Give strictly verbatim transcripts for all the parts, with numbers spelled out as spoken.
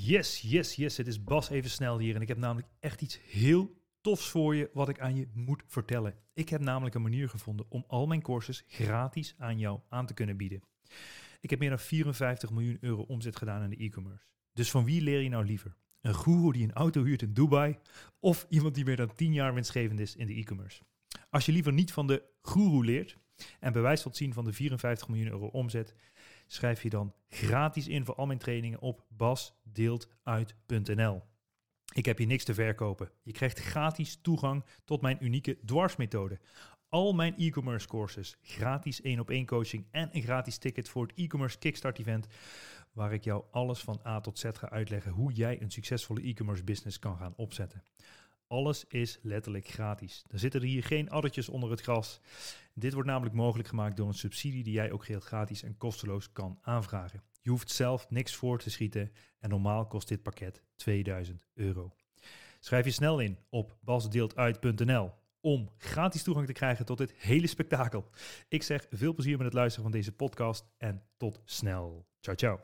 Yes, yes, yes. Het is Bas even snel hier en ik heb namelijk echt iets heel tofs voor je wat ik aan je moet vertellen. Ik heb namelijk een manier gevonden om al mijn courses gratis aan jou aan te kunnen bieden. Ik heb meer dan vierenvijftig miljoen euro omzet gedaan in de e-commerce. Dus van wie leer je nou liever? Een goeroe die een auto huurt in Dubai of iemand die meer dan tien jaar winstgevend is in de e-commerce? Als je liever niet van de goeroe leert en bewijs wilt zien van de vierenvijftig miljoen euro omzet, schrijf je dan gratis in voor al mijn trainingen op bas deelt uit punt n l. Ik heb hier niks te verkopen. Je krijgt gratis toegang tot mijn unieke dwarsmethode. Al mijn e-commerce courses, gratis één op één coaching en een gratis ticket voor het e-commerce kickstart event, waar ik jou alles van A tot Z ga uitleggen hoe jij een succesvolle e-commerce business kan gaan opzetten. Alles is letterlijk gratis. Er zitten er hier geen addertjes onder het gras. Dit wordt namelijk mogelijk gemaakt door een subsidie die jij ook geheel gratis en kosteloos kan aanvragen. Je hoeft zelf niks voor te schieten en normaal kost dit pakket tweeduizend euro. Schrijf je snel in op bas deelt uit punt n l om gratis toegang te krijgen tot dit hele spektakel. Ik zeg veel plezier met het luisteren van deze podcast en tot snel. Ciao, ciao.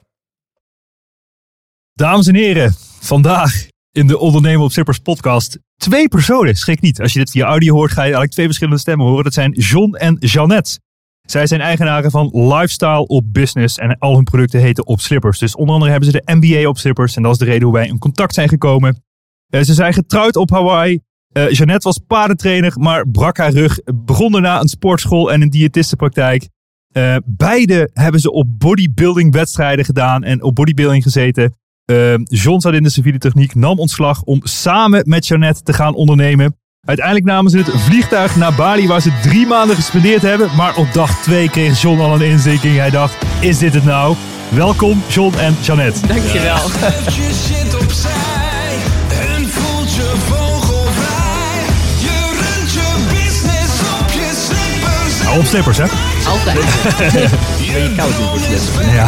Dames en heren, vandaag in de Ondernemen op Slippers podcast twee personen. Schrik niet. Als je dit via audio hoort, ga je eigenlijk twee verschillende stemmen horen. Dat zijn John en Jeannette. Zij zijn eigenaren van Lifestyle op Business en al hun producten heten Op Slippers. Dus onder andere hebben ze de M B A op Slippers en dat is de reden hoe wij in contact zijn gekomen. Uh, ze zijn getrouwd op Hawaii. Uh, Jeannette was paardentrainer, maar brak haar rug. Begon daarna een sportschool en een diëtistenpraktijk. Uh, beide hebben ze op bodybuilding wedstrijden gedaan en op bodybuilding gezeten. Uh, John zat in de civiele techniek, nam ontslag om samen met Jeannette te gaan ondernemen. Uiteindelijk namen ze het vliegtuig naar Bali waar ze drie maanden gespendeerd hebben. Maar op dag twee kreeg John al een inzinking. Hij dacht, is dit het nou? Welkom John en Jeannette. Dankjewel. Je zit opzij en voelt je vogelvrij. Je runt je business op je slippers. Nou, op slippers hè? Altijd. Ben je koud op je slippers? Ja.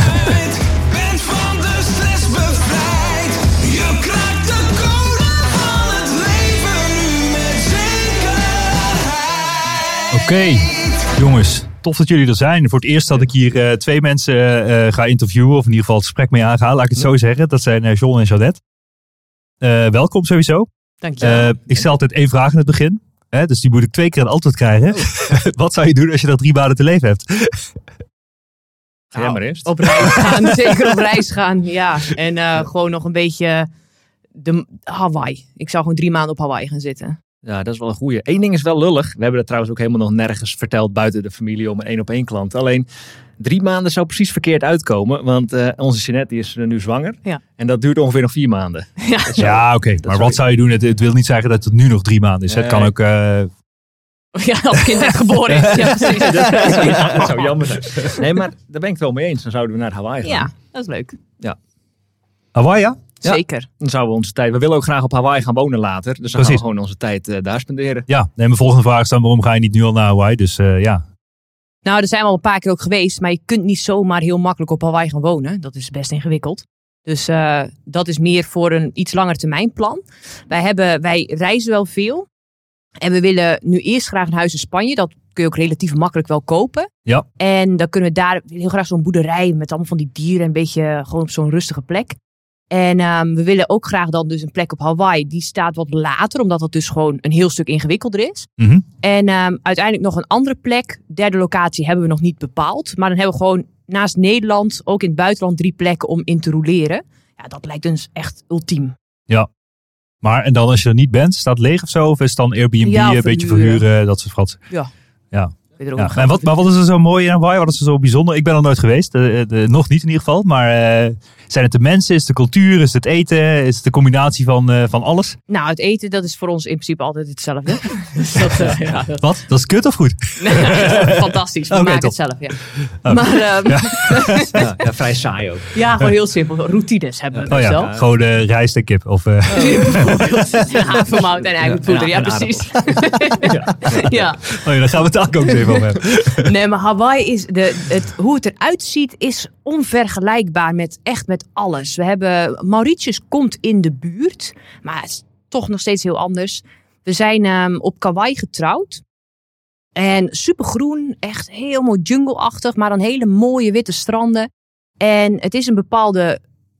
Bent van de stress bevrijd. Je kraakt de code van het leven nu met zekerheid. Oké, okay, jongens. Tof dat jullie er zijn. Voor het eerst dat ik hier uh, twee mensen uh, ga interviewen. Of in ieder geval het gesprek mee aangaan. Laat ik het zo zeggen. Dat zijn uh, John en Jeannette. Uh, welkom sowieso. Dankjewel. Uh, ik stel altijd één vraag in het begin. Hè, dus die moet ik twee keer een antwoord krijgen. Oh. Wat zou je doen als je nog drie maanden te leven hebt? Ga jij maar eerst. Op reis gaan. Zeker op reis gaan. Ja. En uh, ja. gewoon nog een beetje de Hawaii. Ik zou gewoon drie maanden op Hawaii gaan zitten. Ja, dat is wel een goeie. Eén ding is wel lullig. We hebben dat trouwens ook helemaal nog nergens verteld buiten de familie om een één op één klant. Alleen drie maanden zou precies verkeerd uitkomen. Want uh, onze Jeannette die is nu zwanger. Ja. En dat duurt ongeveer nog vier maanden. Ja, ja oké. Okay. Maar wat je... zou je doen? Het, het wil niet zeggen dat het nu nog drie maanden is. Nee. Het kan ook... Uh... Ja, als het kind net geboren is. Ja, precies. dat, dat zou jammer zijn. Nee, maar daar ben ik het wel mee eens. Dan zouden we naar Hawaii gaan. Ja, dat is leuk. Ja. Hawaii, ja? Ja, zeker. Dan zouden we onze tijd... We willen ook graag op Hawaii gaan wonen later. Dus dan Precies. gaan we gewoon onze tijd uh, daar spenderen. Ja, nee, mijn volgende vraag is dan waarom ga je niet nu al naar Hawaii? Dus uh, ja. Nou, er zijn we al een paar keer ook geweest. Maar je kunt niet zomaar heel makkelijk op Hawaii gaan wonen. Dat is best ingewikkeld. Dus uh, dat is meer voor een iets langer termijn plan. Wij, hebben, wij reizen wel veel. En we willen nu eerst graag een huis in Spanje. Dat kun je ook relatief makkelijk wel kopen. Ja. En dan kunnen we daar heel graag zo'n boerderij met allemaal van die dieren. Een beetje gewoon op zo'n rustige plek. En um, we willen ook graag dan dus een plek op Hawaii. Die staat wat later, omdat dat dus gewoon een heel stuk ingewikkelder is. Mm-hmm. En um, uiteindelijk nog een andere plek. Derde locatie hebben we nog niet bepaald. Maar dan hebben we gewoon naast Nederland, ook in het buitenland, drie plekken om in te roleren. Ja, dat lijkt ons echt ultiem. Ja. Maar en dan als je er niet bent, staat het leeg of zo? Of is het dan Airbnb, ja, een beetje verhuren, dat soort wat? Ja. Ja. Ja. En wat, maar wat is er zo mooi in Hawaii? Wat is er zo bijzonder? Ik ben er nooit geweest. De, de, nog niet in ieder geval. Maar uh, zijn het de mensen? Is het de cultuur? Is het het eten? Is het de combinatie van, uh, van alles? Nou, het eten dat is voor ons in principe altijd hetzelfde. Dus dat, uh, ja, dat... Wat? Dat is kut of goed? Fantastisch. We okay, maken top. Het zelf, ja. Oh. Maar, um... ja. ja, ja, vrij saai ook. Ja, gewoon heel simpel. Routines hebben we oh, dus ja. wel. Gewoon uh, rijst en kip. Of, uh... oh. Havermout en eiwitpoeder. Ja, ja, ja, precies. ja. ja. Oh, ja, dan gaan we het ook even over hebben. Nee, maar Hawaii is de, het, hoe het eruit ziet is onvergelijkbaar met echt met alles. We hebben Mauritius komt in de buurt, maar het is toch nog steeds heel anders. We zijn um, op Kauai getrouwd en supergroen, echt helemaal jungle-achtig, maar dan hele mooie witte stranden. En het is een bepaalde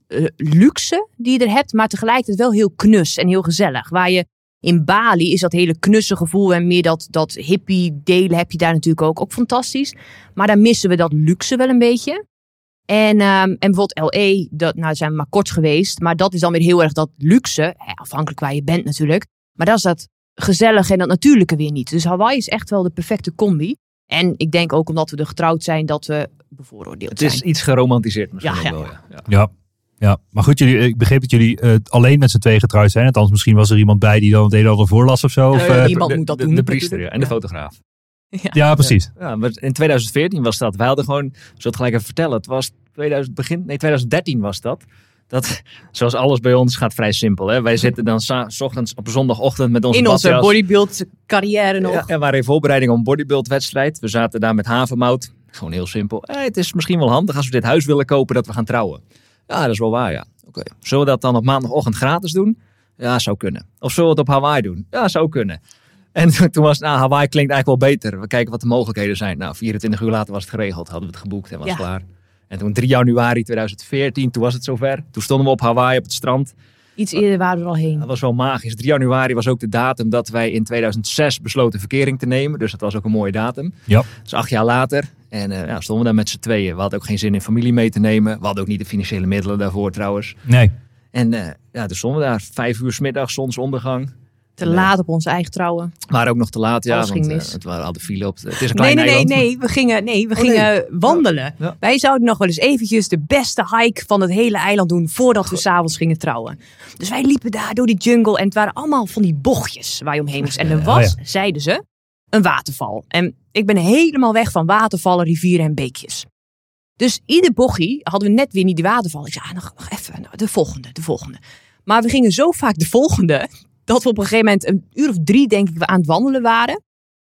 uh, luxe die je er hebt, maar tegelijkertijd wel heel knus en heel gezellig. Waar je in Bali is dat hele knusse gevoel en meer dat, dat hippie delen heb je daar natuurlijk ook. Ook fantastisch. Maar daar missen we dat luxe wel een beetje. En, um, en bijvoorbeeld L A, dat, nou zijn we maar kort geweest. Maar dat is dan weer heel erg dat luxe. Hè, afhankelijk waar je bent natuurlijk. Maar dat is dat gezellige en dat natuurlijke weer niet. Dus Hawaii is echt wel de perfecte combi. En ik denk ook omdat we er getrouwd zijn dat we bevooroordeeld Het zijn. is iets geromantiseerd misschien Ja, ook ja, wel. ja. Ja. Ja. Ja. Ja, maar goed, jullie, ik begreep dat jullie uh, alleen met z'n tweeën getrouwd zijn. Althans, misschien was er iemand bij die dan het een en ander voorlas of zo. Of, Uh, uh, iemand de, moet dat de, doen. De priester ja, en de Ja. fotograaf. Ja. ja, precies. Ja, maar in twintig veertien was dat. Wij hadden gewoon, ik zal het gelijk even vertellen. Het was tweeduizend, begin, nee, twintig dertien was dat. Dat, zoals alles bij ons, gaat vrij simpel. Hè? Wij zitten dan 's ochtends op een zondagochtend met onze In onze badjas. bodybuild carrière nog. Ja, en we waren in voorbereiding op een bodybuild-wedstrijd. We zaten daar met havermout. Gewoon heel simpel. Eh, het is misschien wel handig als we dit huis willen kopen dat we gaan trouwen. Ja, dat is wel waar, ja. Oké. Okay. Zullen we dat dan op maandagochtend gratis doen? Ja, zou kunnen. Of zullen we het op Hawaii doen? Ja, zou kunnen. En toen was, nou, Hawaii klinkt eigenlijk wel beter. We kijken wat de mogelijkheden zijn. Nou, vierentwintig uur later was het geregeld. Hadden we het geboekt en was Ja. klaar. En toen drie januari tweeduizend veertien, toen was het zover. Toen stonden we op Hawaii op het strand. Iets eerder waren we er al heen. Dat was wel magisch. drie januari was ook de datum dat wij in tweeduizend zes besloten verkering te nemen. Dus dat was ook een mooie datum. Ja. Dus acht jaar later. En uh, ja, stonden we daar met z'n tweeën. We hadden ook geen zin in familie mee te nemen. We hadden ook niet de financiële middelen daarvoor trouwens. Nee. En uh, ja, toen stonden we daar. Vijf uur 's middags, zonsondergang. Te laat op ons eigen trouwen. We waren ook nog te laat, ja. Alles want ging uh, mis. het waren al de file op. Het is een Nee, klein nee, nee, eiland. nee. We gingen, nee, we Oh, gingen nee. wandelen. Ja. Wij zouden nog wel eens eventjes de beste hike van het hele eiland doen voordat we s'avonds gingen trouwen. Dus wij liepen daar door die jungle en het waren allemaal van die bochtjes waar je omheen moest. En er was, Oh, zeiden ze, een waterval. En ik ben helemaal weg van watervallen, rivieren en beekjes. Dus ieder bochtje hadden we net weer niet die waterval. Ik zei, ah, nog, nog even, nou, de volgende, de volgende. Maar we gingen zo vaak de volgende, dat we op een gegeven moment een uur of drie, denk ik, we aan het wandelen waren.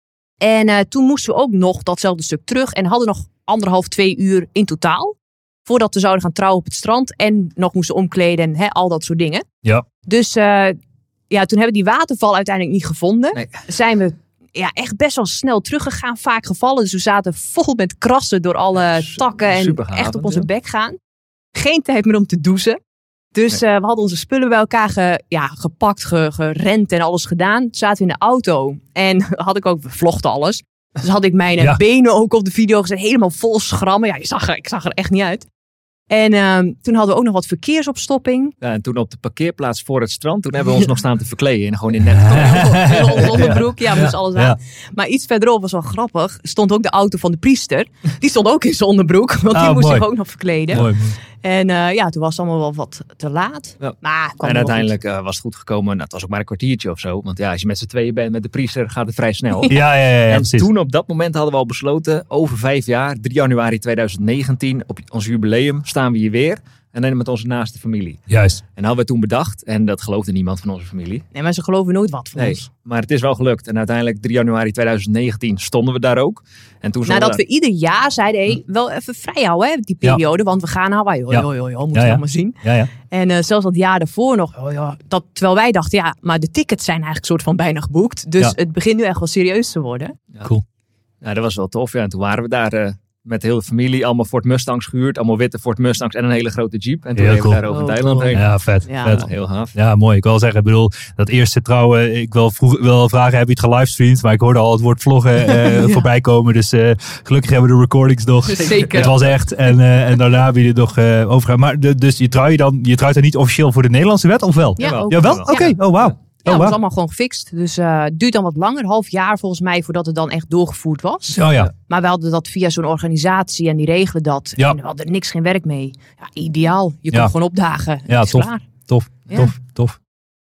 En uh, toen moesten we ook nog datzelfde stuk terug en hadden nog anderhalf, twee uur in totaal. Voordat we zouden gaan trouwen op het strand en nog moesten omkleden en hè, al dat soort dingen. Ja. Dus uh, ja, toen hebben we die waterval uiteindelijk niet gevonden. Nee. Zijn we ja, echt best wel snel teruggegaan, vaak gevallen. Dus we zaten vol met krassen door alle Su- takken en supergaaf, echt op onze ja. bek gaan. Geen tijd meer om te douchen. Dus Nee. uh, we hadden onze spullen bij elkaar ge, ja, gepakt, ge, gerend en alles gedaan. Toen zaten we in de auto en had ik ook, we vlogden alles. Dus had ik mijn uh, Ja. benen ook op de video gezet, helemaal vol schrammen. Ja, je zag er, ik zag er echt niet uit. En uh, toen hadden we ook nog wat verkeersopstopping. Ja, en toen op de parkeerplaats voor het strand, toen hebben we ons nog staan te verkleden. En gewoon in net. In onze onderbroek, ja, moest alles aan. Ja. Maar iets verderop was wel grappig. Stond ook de auto van de priester. Die stond ook in zijn onderbroek, want die Oh, moest mooi. zich ook nog verkleden. Mooi. En uh, ja, toen was het allemaal wel wat te laat. Ja. Maar kwam En wel uiteindelijk uh, was het goed gekomen. Nou, het was ook maar een kwartiertje of zo. Want ja, als je met z'n tweeën bent met de priester, gaat het vrij snel. Ja, ja, ja, ja, en precies. toen op dat moment hadden we al besloten, over vijf jaar, drie januari tweeduizend negentien, op ons jubileum, staan we hier weer. En dan met onze naaste familie. Juist. En hadden we toen bedacht, en dat geloofde niemand van onze familie. goed. Nee, maar ze geloven nooit wat van Nee, ons. maar het is wel gelukt. En uiteindelijk drie januari tweeduizend negentien stonden we daar ook. En toen Nadat stonden we ieder jaar zeiden, hey, wel even vrij houden, hè, die periode. Want we gaan naar Hawaii. Hoi, Ja. hoi, hoi, hoi, moeten Ja, we ja. allemaal zien. Ja, ja. En uh, zelfs dat jaar daarvoor nog. Oh ja, dat, terwijl wij dachten, ja, maar de tickets zijn eigenlijk soort van bijna geboekt. Dus Ja. het begint nu echt wel serieus te worden. Cool. Ja, dat was wel tof. Ja, en toen waren we daar uh, met de hele familie. Allemaal Ford Mustangs gehuurd. Allemaal witte Ford Mustangs en een hele grote Jeep. En toen Heel reden we cool. daar over het Oh, eiland cool. heen. Ja, vet. Ja. vet. Ja, heel gaaf. Ja, mooi. Ik wil wel zeggen, ik bedoel, dat eerste trouwen, ik wil vroeg wel vragen, heb je het gelivestreamd? Maar ik hoorde al het woord vloggen eh, Ja. voorbij komen. Dus eh, gelukkig hebben we de recordings nog. Zeker. Het was echt. En, eh, en daarna heb je het nog uh, overgaan. Maar de, dus je trouwt je dan, je trouwt dan niet officieel voor de Nederlandse wet, of wel? Ja, Jawel. ook. Jawel? Oké. Ja. Oh, wauw. Ja, Oh, dat was wauw. allemaal gewoon gefixt. Dus uh, het duurt dan wat langer, een half jaar volgens mij, voordat het dan echt doorgevoerd was. Oh ja. Maar we hadden dat via zo'n organisatie en die regelen dat. Ja. En we hadden er niks, geen werk mee. Ja, ideaal. Je kon Ja. gewoon opdagen. Ja, Het is tof. klaar. Tof, Ja. tof, tof.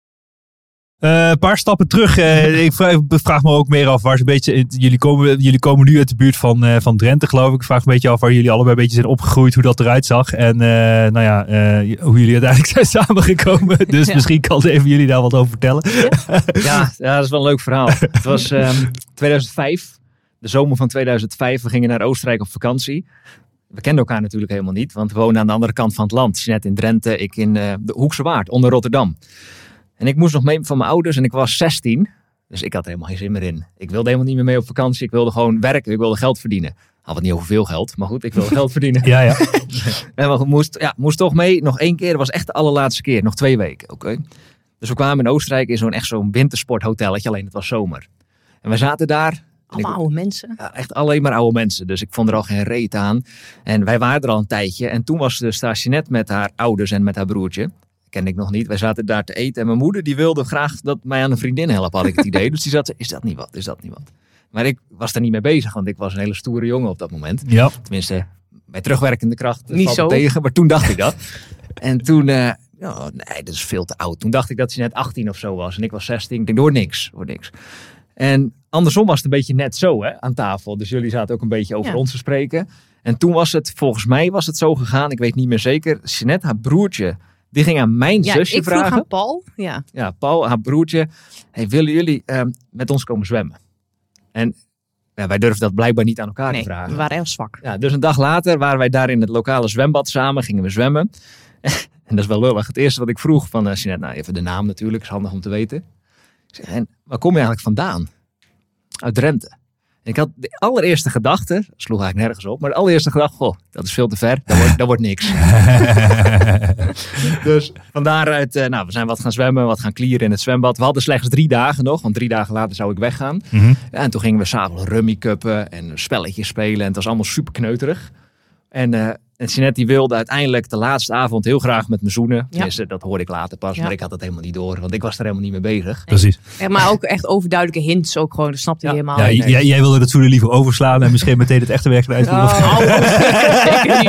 Eh, een paar stappen terug. Eh, ik vraag, vraag me ook meer af waar ze een beetje. Jullie komen, jullie komen nu uit de buurt van, eh, van Drenthe, geloof ik. Ik vraag me een beetje af waar jullie allebei een beetje zijn opgegroeid, hoe dat eruit zag. En eh, nou ja, eh, hoe jullie uiteindelijk zijn samengekomen. Dus Ja. misschien kan even jullie daar wat over vertellen. Ja, ja, dat is wel een leuk verhaal. Het was um, tweeduizend vijf, de zomer van tweeduizend vijf. We gingen naar Oostenrijk op vakantie. We kenden elkaar natuurlijk helemaal niet, want we woonden aan de andere kant van het land. Jeanette in Drenthe, ik in uh, de Hoekse Waard, onder Rotterdam. En ik moest nog mee van mijn ouders en ik was zestien. Dus ik had er helemaal geen zin meer in. Ik wilde helemaal niet meer mee op vakantie. Ik wilde gewoon werken, ik wilde geld verdienen. Had het niet over veel geld, maar goed, ik wil geld verdienen. Ja, ja. En we moest, ja, moest toch mee, nog één keer, dat was echt de allerlaatste keer, nog twee weken. Oké. Okay. Dus we kwamen in Oostenrijk in zo'n echt zo'n wintersporthotelletje, alleen het was zomer. En we zaten daar. Allemaal oude mensen. Ja, echt alleen maar oude mensen, dus ik vond er al geen reet aan. En wij waren er al een tijdje en toen was de Jeanette met haar ouders en met haar broertje. Kende ik nog niet. Wij zaten daar te eten en mijn moeder die wilde graag dat mij aan een vriendin helpen, had ik het idee. Dus die zat, is dat niet wat, is dat niet wat? Maar ik was er niet mee bezig, want ik was een hele stoere jongen op dat moment. Ja. Tenminste, bij terugwerkende kracht niet valt zo. het tegen, maar toen dacht ik dat. En toen, uh, oh, nee, dat is veel te oud. Toen dacht ik dat ze net achttien of zo was en ik was zestien. Ik denk, door niks, door niks. En andersom was het een beetje net zo hè, aan tafel. Dus jullie zaten ook een beetje over ja. ons te spreken. En toen was het, volgens mij was het zo gegaan, ik weet niet meer zeker. Jeanette, haar broertje, die ging aan mijn ja, zusje ik vroeg vragen. aan Paul. Ja. Ja, Paul, haar broertje. Hey, willen jullie uh, met ons komen zwemmen? En ja, wij durfden dat blijkbaar niet aan elkaar Nee, te vragen. we waren heel zwak. Ja, dus een dag later waren wij daar in het lokale zwembad samen, gingen we zwemmen. En dat is wel lullig. Het eerste wat ik vroeg van uh, Jeanette, nou even de naam natuurlijk, is handig om te weten. Ik zeg, en waar kom je eigenlijk vandaan? Uit Drenthe. En ik had de allereerste gedachte, sloeg eigenlijk nergens op, maar de allereerste gedachte, goh, dat is veel te ver, dat wordt, dat wordt niks. Dus van daaruit, uh, nou, we zijn wat gaan zwemmen, wat gaan klieren in het zwembad. We hadden slechts drie dagen nog, want drie dagen later zou ik weggaan. Mm-hmm. Ja, en toen gingen we s'avonds rummy cuppen en spelletjes spelen en het was allemaal super kneuterig. En, uh, en Jeanette die wilde uiteindelijk de laatste avond heel graag met me zoenen. Tenminste, dat hoorde ik later pas, Ja. maar ik had het helemaal niet door, want ik was er helemaal niet mee bezig. Precies. Ja, maar ook echt overduidelijke hints ook gewoon. Dat snapte Ja. je helemaal. Ja, nee. jij, jij wilde dat zoenen liever overslaan en misschien meteen het echte werk eruit voeren. Oh, zeker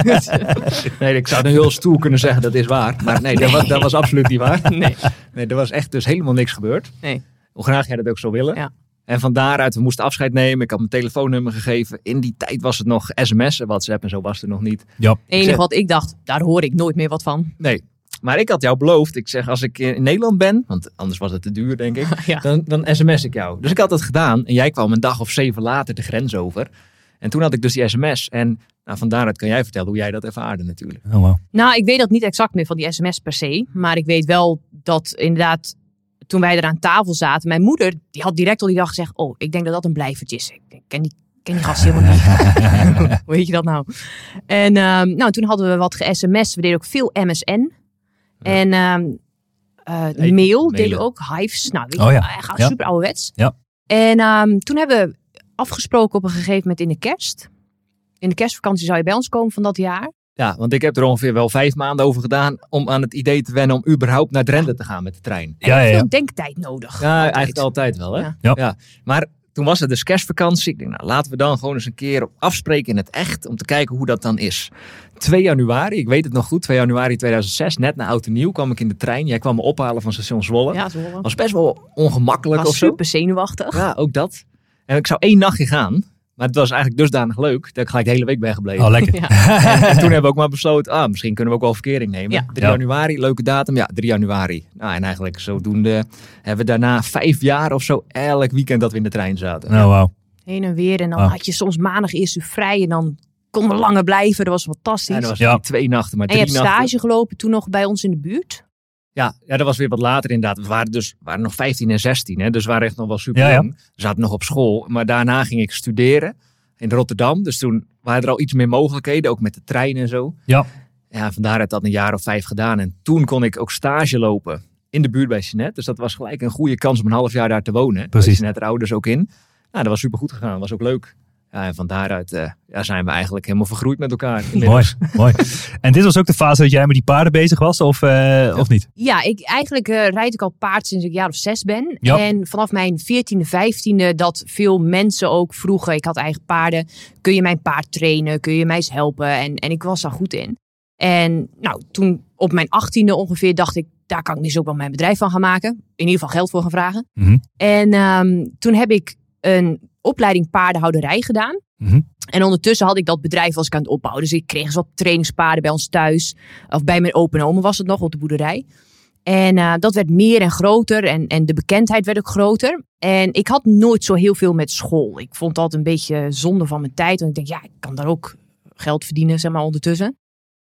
niet. Nee, ik zou nu heel stoer kunnen zeggen dat is waar. Maar nee, dat was, dat was absoluut niet waar. Nee. Nee, er was echt dus helemaal niks gebeurd. Nee. Hoe graag jij dat ook zou willen. Ja. En van daaruit, we moesten afscheid nemen. Ik had mijn telefoonnummer gegeven. In die tijd was het nog sms'en, WhatsApp en zo was er nog niet. Ja. Het enige zeg- wat ik dacht, daar hoor ik nooit meer wat van. Nee. Maar ik had jou beloofd, ik zeg als ik in Nederland ben, want anders was het te duur denk ik, Ja. dan, dan sms ik jou. Dus ik had dat gedaan en jij kwam een dag of zeven later de grens over. En toen had ik dus die sms en nou, van daaruit kan jij vertellen hoe jij dat ervaarde natuurlijk. Oh, wow. Nou, ik weet dat niet exact meer van die sms per se. Maar ik weet wel dat inderdaad, toen wij er aan tafel zaten, mijn moeder, die had direct al die dag gezegd, oh, ik denk dat dat een blijvertje is. Ik ken die, ken die gast helemaal niet. Hoe weet je dat nou? En um, nou, toen hadden we wat ge-sms'd. We deden ook veel M S N. Ja. En um, uh, Hey, mail deden mailen. we ook. Hives. Nou, weet je, Oh ja. echt Ja. super ouderwets. Ja. En um, toen hebben we afgesproken op een gegeven moment in de kerst. In de kerstvakantie zou je bij ons komen van dat jaar. Ja, want ik heb er ongeveer wel vijf maanden over gedaan om aan het idee te wennen om überhaupt naar Drenthe te gaan met de trein. En Ja, ja, ja. veel denktijd nodig. Ja, Altijd. eigenlijk altijd wel hè. Ja. Ja. Maar toen was het dus kerstvakantie. Ik denk nou laten we dan gewoon eens een keer afspreken in het echt om te kijken hoe dat dan is. twee januari, ik weet het nog goed, twee januari tweeduizend zes, net na Oud en Nieuw kwam ik in de trein. Jij kwam me ophalen van station Zwolle. Ja, Zwolle. Was best wel ongemakkelijk Was of zo. super zenuwachtig. Ja, ook dat. En ik zou één nachtje gaan. Maar het was eigenlijk dusdanig leuk dat ik gelijk de hele week ben gebleven. Oh, lekker. Ja. En, en toen hebben we ook maar besloten, ah, misschien kunnen we ook wel verkering nemen. Ja. drie Ja. januari, leuke datum. Ja, drie januari. Nou, en eigenlijk zodoende hebben we daarna vijf jaar of zo elk weekend dat we in de trein zaten. Oh, wauw. Heen en weer. En dan Ah. had je soms maandag eerst uur vrij. En dan konden we langer blijven. Dat was fantastisch. En dat was Ja. niet twee nachten, maar en je drie hebt nachten. stage gelopen toen nog bij ons in de buurt. Ja, ja, dat was weer wat later inderdaad. We waren dus waren nog vijftien en zestien. Hè, dus we waren echt nog wel super Ja, ja. jong. We zaten nog op school. Maar daarna ging ik studeren in Rotterdam. Dus toen waren er al iets meer mogelijkheden. Ook met de trein en zo. Ja. Ja, vandaar dat dat een jaar of vijf gedaan. En toen kon ik ook stage lopen in de buurt bij Jeanette. Dus dat was gelijk een goede kans om een half jaar daar te wonen. Precies. Bij Jeanette haar ouders ook in. Nou, dat was super goed gegaan. Dat was ook leuk. Ja, en van daaruit uh, ja, zijn we eigenlijk helemaal vergroeid met elkaar. Mooi, inmiddels. mooi. En dit was ook de fase dat jij met die paarden bezig was, of, uh, of niet? Ja, ik, eigenlijk uh, rijd ik al paard sinds ik een jaar of zes ben. Ja. En vanaf mijn veertiende, vijftiende dat veel mensen ook vroegen. Ik had eigen paarden. Kun je mijn paard trainen? Kun je mij eens helpen? En, en ik was daar goed in. En nou, toen op mijn achttiende ongeveer dacht ik, daar kan ik dus ook wel mijn bedrijf van gaan maken. In ieder geval geld voor gaan vragen. Mm-hmm. En um, toen heb ik een opleiding paardenhouderij gedaan. Mm-hmm. En ondertussen had ik dat bedrijf was ik aan het opbouwen. Dus ik kreeg eens wat trainingspaarden bij ons thuis. Of bij mijn open oma was het nog op de boerderij. En uh, dat werd meer en groter. En, en de bekendheid werd ook groter. En ik had nooit zo heel veel met school. Ik vond dat een beetje zonde van mijn tijd. Want ik denk, ja, ik kan daar ook geld verdienen, zeg maar, ondertussen.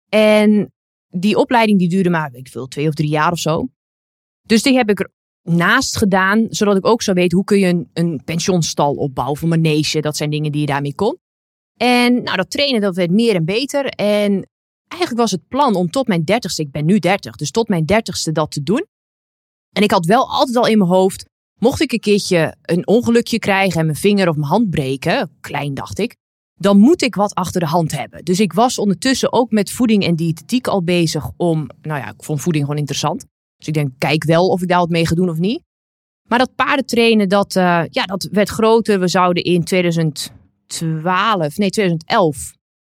En die opleiding die duurde maar, weet ik veel, twee of drie jaar of zo. Dus die heb ik er naast gedaan, zodat ik ook zou weten hoe kun je een, een pensionstal opbouwen of een manege. Dat zijn dingen die je daarmee kon. En nou, dat trainen dat werd meer en beter. En eigenlijk was het plan om tot mijn dertigste, ik ben nu dertig, dus tot mijn dertigste dat te doen. En ik had wel altijd al in mijn hoofd, mocht ik een keertje een ongelukje krijgen en mijn vinger of mijn hand breken, klein dacht ik, dan moet ik wat achter de hand hebben. Dus ik was ondertussen ook met voeding en diëtetiek al bezig om, nou ja, ik vond voeding gewoon interessant. Dus ik denk, kijk wel of ik daar wat mee ga doen of niet. Maar dat paardentrainen, dat, uh, ja, dat werd groter. We zouden in twintig twaalf, nee twintig elf,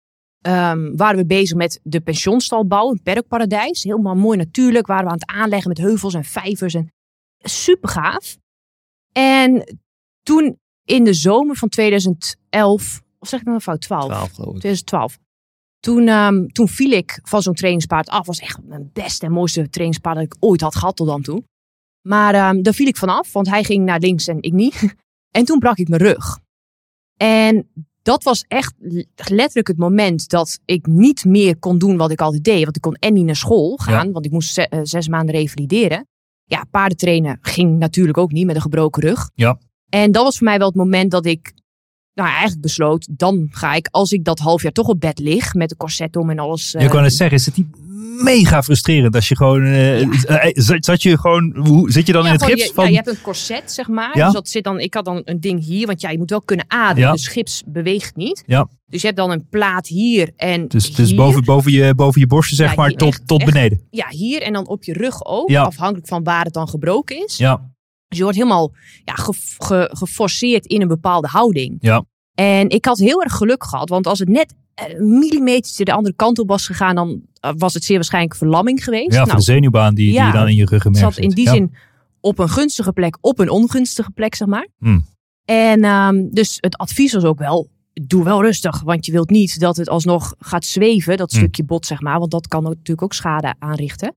um, waren we bezig met de pensionstalbouw, een perkparadijs. Helemaal mooi natuurlijk, waren we aan het aanleggen met heuvels en vijvers. En super gaaf. En toen in de zomer van twintig elf, of zeg ik nou een fout, twaalf? twaalf geloof ik. twintig twaalf. Toen, um, toen viel ik van zo'n trainingspaard af. Was echt mijn beste en mooiste trainingspaard dat ik ooit had gehad tot dan toe. Maar um, daar viel ik vanaf, want hij ging naar links en ik niet. En toen brak ik mijn rug. En dat was echt letterlijk het moment dat ik niet meer kon doen wat ik altijd deed. Want ik kon en niet naar school gaan, ja. want ik moest ze, uh, zes maanden revalideren. Ja, paardentrainen ging natuurlijk ook niet met een gebroken rug. Ja. En dat was voor mij wel het moment dat ik nou eigenlijk besloot, dan ga ik, als ik dat half jaar toch op bed lig, met de corset om en alles. Uh, je kan het zeggen, is het niet mega frustrerend als je gewoon, uh, ja. uh, zat je gewoon, hoe zit je dan ja, in het gips? Je, van... ja, je hebt een corset, zeg maar. Ja? Dus dat zit dan, ik had dan een ding hier, want ja, je moet wel kunnen ademen. Ja. Dus gips beweegt niet. Ja. Dus je hebt dan een plaat hier en Dus, hier. dus boven, boven, je, boven je borsten, zeg ja, maar, tot, echt, tot echt, beneden. Ja, hier en dan op je rug ook, ja. afhankelijk van waar het dan gebroken is. Ja. Dus je wordt helemaal ja, ge, ge, geforceerd in een bepaalde houding. Ja. En ik had heel erg geluk gehad, want als het net een millimeter de andere kant op was gegaan, dan was het zeer waarschijnlijk verlamming geweest. Ja, voor nou, de zenuwbaan die, ja, die je dan in je ruggenmerg zat in die ja. zin op een gunstige plek, op een ongunstige plek, zeg maar. Hmm. En um, dus het advies was ook wel, doe wel rustig, want je wilt niet dat het alsnog gaat zweven, dat hmm. stukje bot, zeg maar, want dat kan natuurlijk ook schade aanrichten.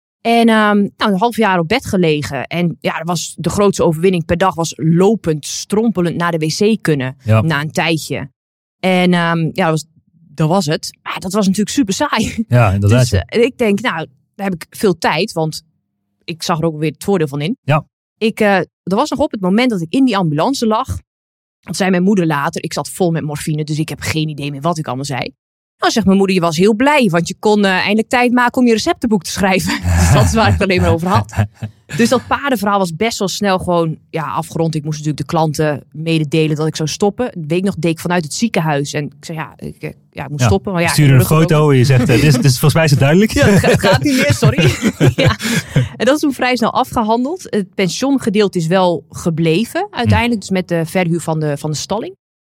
En um, nou, een half jaar op bed gelegen. En ja, dat was de grootste overwinning per dag was lopend, strompelend naar de wc kunnen. Ja. Na een tijdje. En um, ja, dat was, dat was het. Maar dat was natuurlijk super saai. Ja, inderdaad. Dus uh, ik denk, nou, daar heb ik veel tijd. Want ik zag er ook weer het voordeel van in. Ja. Ik, uh, er was nog op het moment dat ik in die ambulance lag. Dat zei mijn moeder later. Ik zat vol met morfine, dus ik heb geen idee meer wat ik allemaal zei. Nou, zegt mijn moeder, je was heel blij, want je kon uh, eindelijk tijd maken om je receptenboek te schrijven. Dus dat is waar ik het alleen maar over had. Dus dat paardenverhaal was best wel snel gewoon ja, afgerond. Ik moest natuurlijk de klanten mededelen dat ik zou stoppen. Een week nog deed ik vanuit het ziekenhuis. En ik zei, ja, ik, ja, ik moet ja, stoppen. Maar ja, stuur een foto en je zegt, dit is, dit is volgens mij zo duidelijk. Ja, het gaat, gaat niet meer, sorry. Ja. En dat is toen vrij snel afgehandeld. Het pensioengedeelte is wel gebleven uiteindelijk. Dus met de verhuur van de, van de stalling.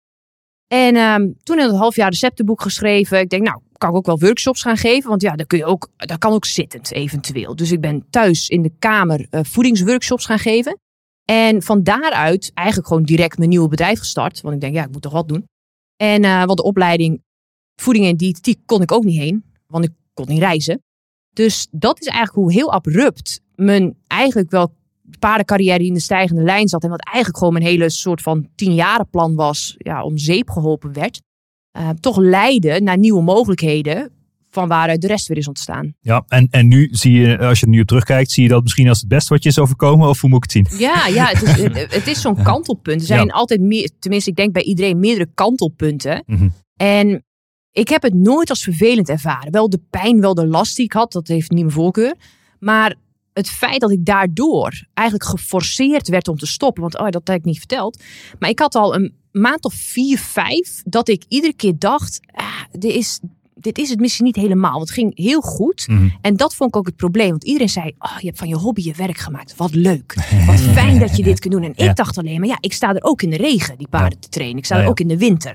En um, toen in het half jaar receptenboek geschreven. Ik denk, nou, kan ik ook wel workshops gaan geven. Want ja, dat, kun je ook, dat kan ook zittend eventueel. Dus ik ben thuis in de kamer uh, voedingsworkshops gaan geven. En van daaruit eigenlijk gewoon direct mijn nieuwe bedrijf gestart. Want ik denk, ja, ik moet toch wat doen. En uh, want de opleiding voeding en diëtetiek kon ik ook niet heen. Want ik kon niet reizen. Dus dat is eigenlijk hoe heel abrupt mijn eigenlijk wel paardencarrière die in de stijgende lijn zat. En wat eigenlijk gewoon mijn hele soort van tienjarenplan was. Ja, om zeep geholpen werd. Uh, toch leiden naar nieuwe mogelijkheden. Van waaruit de rest weer is ontstaan. Ja, en, en nu zie je, als je er nu op terugkijkt, zie je dat misschien als het beste wat je is overkomen? Of hoe moet ik het zien? Ja, ja het is, het, het is zo'n kantelpunt. Er zijn ja. altijd meer, tenminste ik denk bij iedereen meerdere kantelpunten. Mm-hmm. En ik heb het nooit als vervelend ervaren. Wel de pijn, wel de last die ik had, dat heeft niet mijn voorkeur. Maar het feit dat ik daardoor eigenlijk geforceerd werd om te stoppen. Want oh, dat heb ik niet verteld. Maar ik had al een maand of vier, vijf, dat ik iedere keer dacht, ah, dit is... dit is het misschien niet helemaal. Want het ging heel goed. Mm. En dat vond ik ook het probleem. Want iedereen zei, oh, je hebt van je hobby je werk gemaakt. Wat leuk. Wat fijn dat je dit kunt doen. En ik ja. dacht alleen maar, ja, ik sta er ook in de regen die paarden ja. te trainen. Ik sta er ja, ja. ook in de winter.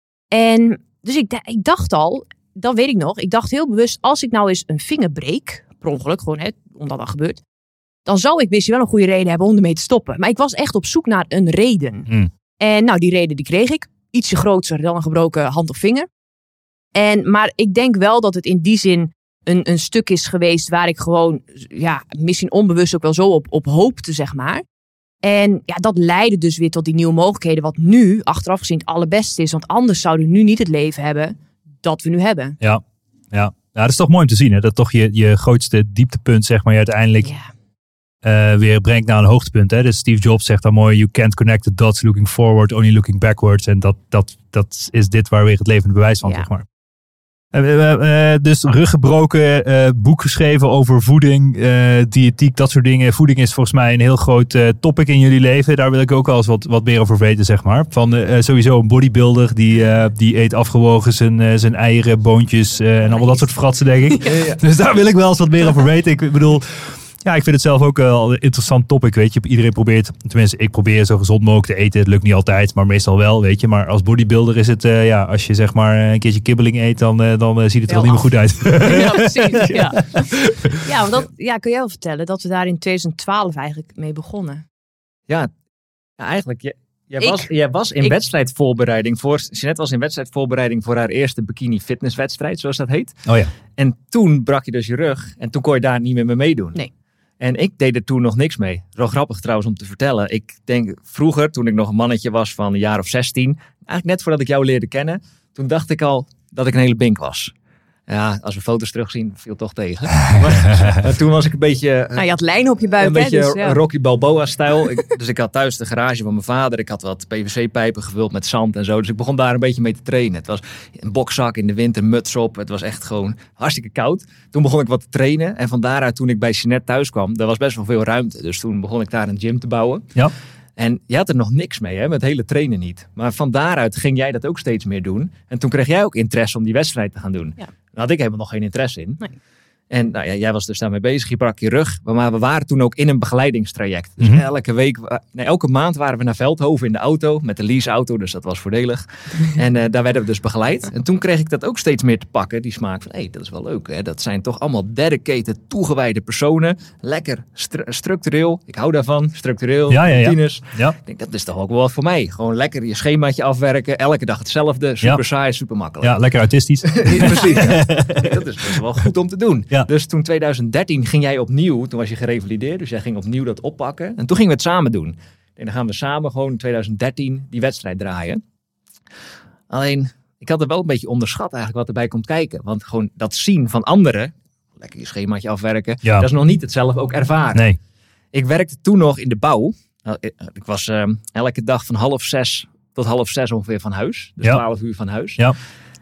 En dus ik, ik dacht al, dat weet ik nog. Ik dacht heel bewust, als ik nou eens een vinger breek, per ongeluk gewoon, hè, omdat dat gebeurt. Dan zou ik misschien wel een goede reden hebben om ermee te stoppen. Maar ik was echt op zoek naar een reden. Mm. En nou, die reden die kreeg ik. Ietsje groter dan een gebroken hand of vinger. En, maar ik denk wel dat het in die zin een, een stuk is geweest waar ik gewoon, ja, misschien onbewust ook wel zo op, op hoopte, zeg maar. En ja, dat leidde dus weer tot die nieuwe mogelijkheden, wat nu, achteraf gezien, het allerbeste is. Want anders zouden we nu niet het leven hebben dat we nu hebben. Ja, ja. Ja, dat is toch mooi om te zien, hè? Dat toch je, je grootste dieptepunt, zeg maar, je uiteindelijk ja. uh, weer brengt naar een hoogtepunt. Hè? Dus Steve Jobs zegt dan mooi, you can't connect the dots looking forward, only looking backwards. En dat, dat, dat is dit waar weer het levende bewijs van, ja. zeg maar. Uh, uh, uh, dus ruggebroken, uh, boek geschreven over voeding, uh, diëtiek, dat soort dingen. Voeding is volgens mij een heel groot uh, topic in jullie leven. Daar wil ik ook wel eens wat, wat meer over weten, zeg maar. Van uh, sowieso een bodybuilder, die, uh, die eet afgewogen zijn, uh, zijn eieren, boontjes uh, en allemaal dat soort fratsen, denk ik. Ja, ja. Dus daar wil ik wel eens wat meer over weten. Ik bedoel... Ja, ik vind het zelf ook wel een interessant topic, weet je. Iedereen probeert, tenminste ik probeer zo gezond mogelijk te eten. Het lukt niet altijd, maar meestal wel, weet je. Maar als bodybuilder is het, uh, ja, als je zeg maar een keertje kibbeling eet, dan, uh, dan uh, ziet het er al niet meer goed uit. Ja, precies. Ja, ja, want dat, ja, kun jij wel vertellen dat we daar in twintig twaalf eigenlijk mee begonnen? Ja, ja eigenlijk... Je... Jij Ik, was, jij was in ik, wedstrijdvoorbereiding voor... Jeanette was in wedstrijdvoorbereiding voor haar eerste bikini fitnesswedstrijd, zoals dat heet. Oh ja. En toen brak je dus je rug en toen kon je daar niet meer mee meedoen. Nee. En ik deed er toen nog niks mee. Wel grappig trouwens om te vertellen. Ik denk vroeger, toen ik nog een mannetje was van een jaar of zestien... Eigenlijk net voordat ik jou leerde kennen... Toen dacht ik al dat ik een hele bink was. Ja, als we foto's terugzien, viel het toch tegen. maar, maar toen was ik een beetje... Nou, je had lijnen op je buik. Een beetje dus, ja. Rocky Balboa-stijl. Ik, dus ik had thuis de garage van mijn vader. Ik had wat P V C-pijpen gevuld met zand en zo. Dus ik begon daar een beetje mee te trainen. Het was een bokzak in de winter, muts op. Het was echt gewoon hartstikke koud. Toen begon ik wat te trainen. En van daaruit, toen ik bij Jeanette thuis kwam, er was best wel veel ruimte. Dus toen begon ik daar een gym te bouwen. Ja. En je had er nog niks mee, hè, met hele trainen niet. Maar van daaruit ging jij dat ook steeds meer doen. En toen kreeg jij ook interesse om die wedstrijd te gaan doen. Ja. Daar had ik helemaal nog geen interesse in. Nee. En nou ja, jij was dus daarmee bezig, je brak je rug. Maar we waren toen ook in een begeleidingstraject. Dus Mm-hmm. elke week, nee, elke maand waren we naar Veldhoven in de auto. Met de leaseauto, dus dat was voordelig. en uh, daar werden we dus begeleid. En toen kreeg ik dat ook steeds meer te pakken. Die smaak van, hé, hey, dat is wel leuk. Hè? Dat zijn toch allemaal dedicated, toegewijde personen. Lekker stru- structureel. Ik hou daarvan. Structureel, Ja, ja, ja. routines. Ja. Ik denk, dat is toch ook wel wat voor mij. Gewoon lekker je schemaatje afwerken. Elke dag hetzelfde. Super Ja. saai, super makkelijk. Ja, lekker autistisch. Precies. Ja. Dat is best wel goed om te doen. Ja. Dus toen twintig dertien ging jij opnieuw, toen was je gerevalideerd, dus jij ging opnieuw dat oppakken. En toen gingen we het samen doen. En dan gaan we samen gewoon in twintig dertien die wedstrijd draaien. Alleen, ik had er wel een beetje onderschat eigenlijk wat erbij komt kijken. Want gewoon dat zien van anderen, lekker je schemaatje afwerken, Ja. dat is nog niet het zelf ook ervaren. Nee. Ik werkte toen nog in de bouw. Ik was uh, elke dag van half zes tot half zes ongeveer van huis. Dus Ja. twaalf uur van huis. Ja.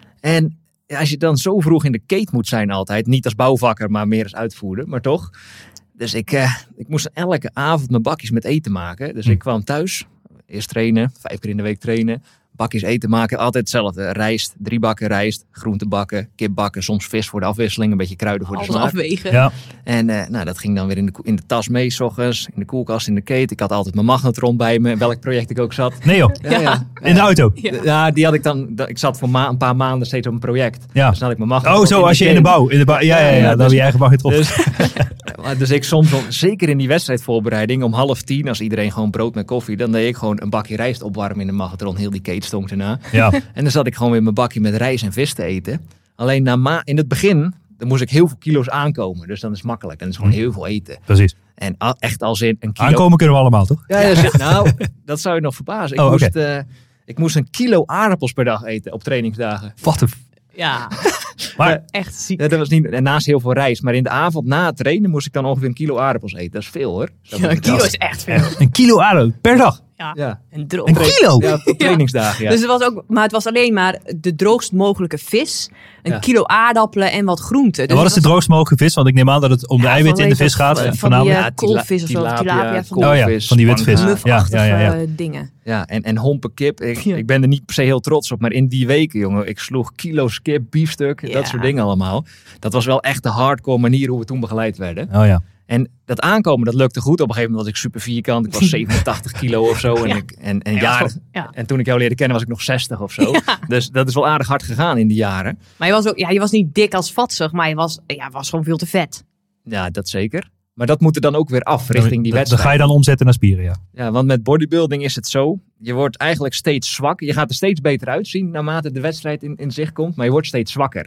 En ja, als je dan zo vroeg in de keet moet zijn altijd. Niet als bouwvakker, maar meer als uitvoerder. Maar toch. Dus ik, uh, ik moest elke avond mijn bakjes met eten maken. Dus Hm. ik kwam thuis. Eerst trainen. Vijf keer in de week trainen. Bakjes eten maken. Altijd hetzelfde. Rijst. Drie bakken rijst. Groente bakken. Kip bakken. Soms vis voor de afwisseling. Een beetje kruiden voor de Alles smaak. afwegen. Ja. En uh, nou, dat ging dan weer in de, in de tas mee. 's ochtends. In de koelkast, in de keet. Ik had altijd mijn magnetron bij me. Welk project ik ook zat. Nee joh. Ja, ja. In de auto. Ja. Ja, die had ik dan. Ik zat voor ma- een paar maanden steeds op een project. Ja. Dus dan had ik mijn magnetron. Oh, zo als je in de bouw. In de bouw. Ja, ja, ja. Ja, Dan dus- heb je eigen magnetrop. Dus, dus ik soms, om- zeker in die wedstrijdvoorbereiding, om half tien, als iedereen gewoon brood met koffie, dan deed ik gewoon een bakje rijst opwarmen in de magnetron. Heel die keet stonk erna. Ja. En dan zat ik gewoon weer mijn bakje met rijst en vis te eten. Alleen na ma- in het begin, dan moest ik heel veel kilo's aankomen. Dus dan is het makkelijk. En dat is gewoon heel veel eten. Precies. En a- echt als in een kilo. Aankomen kunnen we allemaal, toch? Ja, ja, zeg- nou, dat zou je nog verbazen. Ik, Oh, moest, oké. eh, ik moest een kilo aardappels per dag eten op trainingsdagen. Wat een... Ja, Maar echt ziek. Ja, dat was niet, en naast heel veel rijst. Maar in de avond na het trainen moest ik dan ongeveer een kilo aardappels eten. Dat is veel hoor. Dat Ja, moet een ik kilo wel- is echt veel. een kilo aardappel per dag. Ja, Ja. en droog. Een kilo? Ja, op trainingsdagen. Ja. Dus het was ook, maar het was alleen maar de droogst mogelijke vis, een Ja. kilo aardappelen en wat groenten. En Dus wat is de het was- droogst mogelijke vis? Want ik neem aan dat het om de Ja, eiwitten in de van vis weet gaat. ik, eh, van Voornamelijk. die, eh, koolvis of zo, tilapia, tilapia, van die- Oh ja, van die witvis. spangaat. Ja, mufachtige ja, ja, ja. dingen. Ja, en, en hompen kip. Ik, Ja. ik ben er niet per se heel trots op. Maar in die weken, jongen, ik sloeg kilo's kip, biefstuk, Ja. dat soort dingen allemaal. Dat was wel echt de hardcore manier hoe we toen begeleid werden. Oh ja. En dat aankomen, dat lukte goed. Op een gegeven moment was ik super vierkant. Ik was zevenentachtig kilo of zo. En, Ja. ik, en, en, Ja, jaren, dat is wel- ja. en toen ik jou leerde kennen was ik nog zestig of zo. Dus dat is wel aardig hard gegaan in die jaren. Maar je was, ook, ja, je was niet dik als vatsig, maar je was, ja, was gewoon veel te vet. Ja, dat zeker. Maar dat moet er dan ook weer af richting die Dan- wedstrijd. Dan ga je dan omzetten naar spieren, ja. Ja, want met bodybuilding is het zo. Je wordt eigenlijk steeds zwak. Je gaat er steeds beter uitzien naarmate de wedstrijd in, in zicht komt. Maar je wordt steeds zwakker.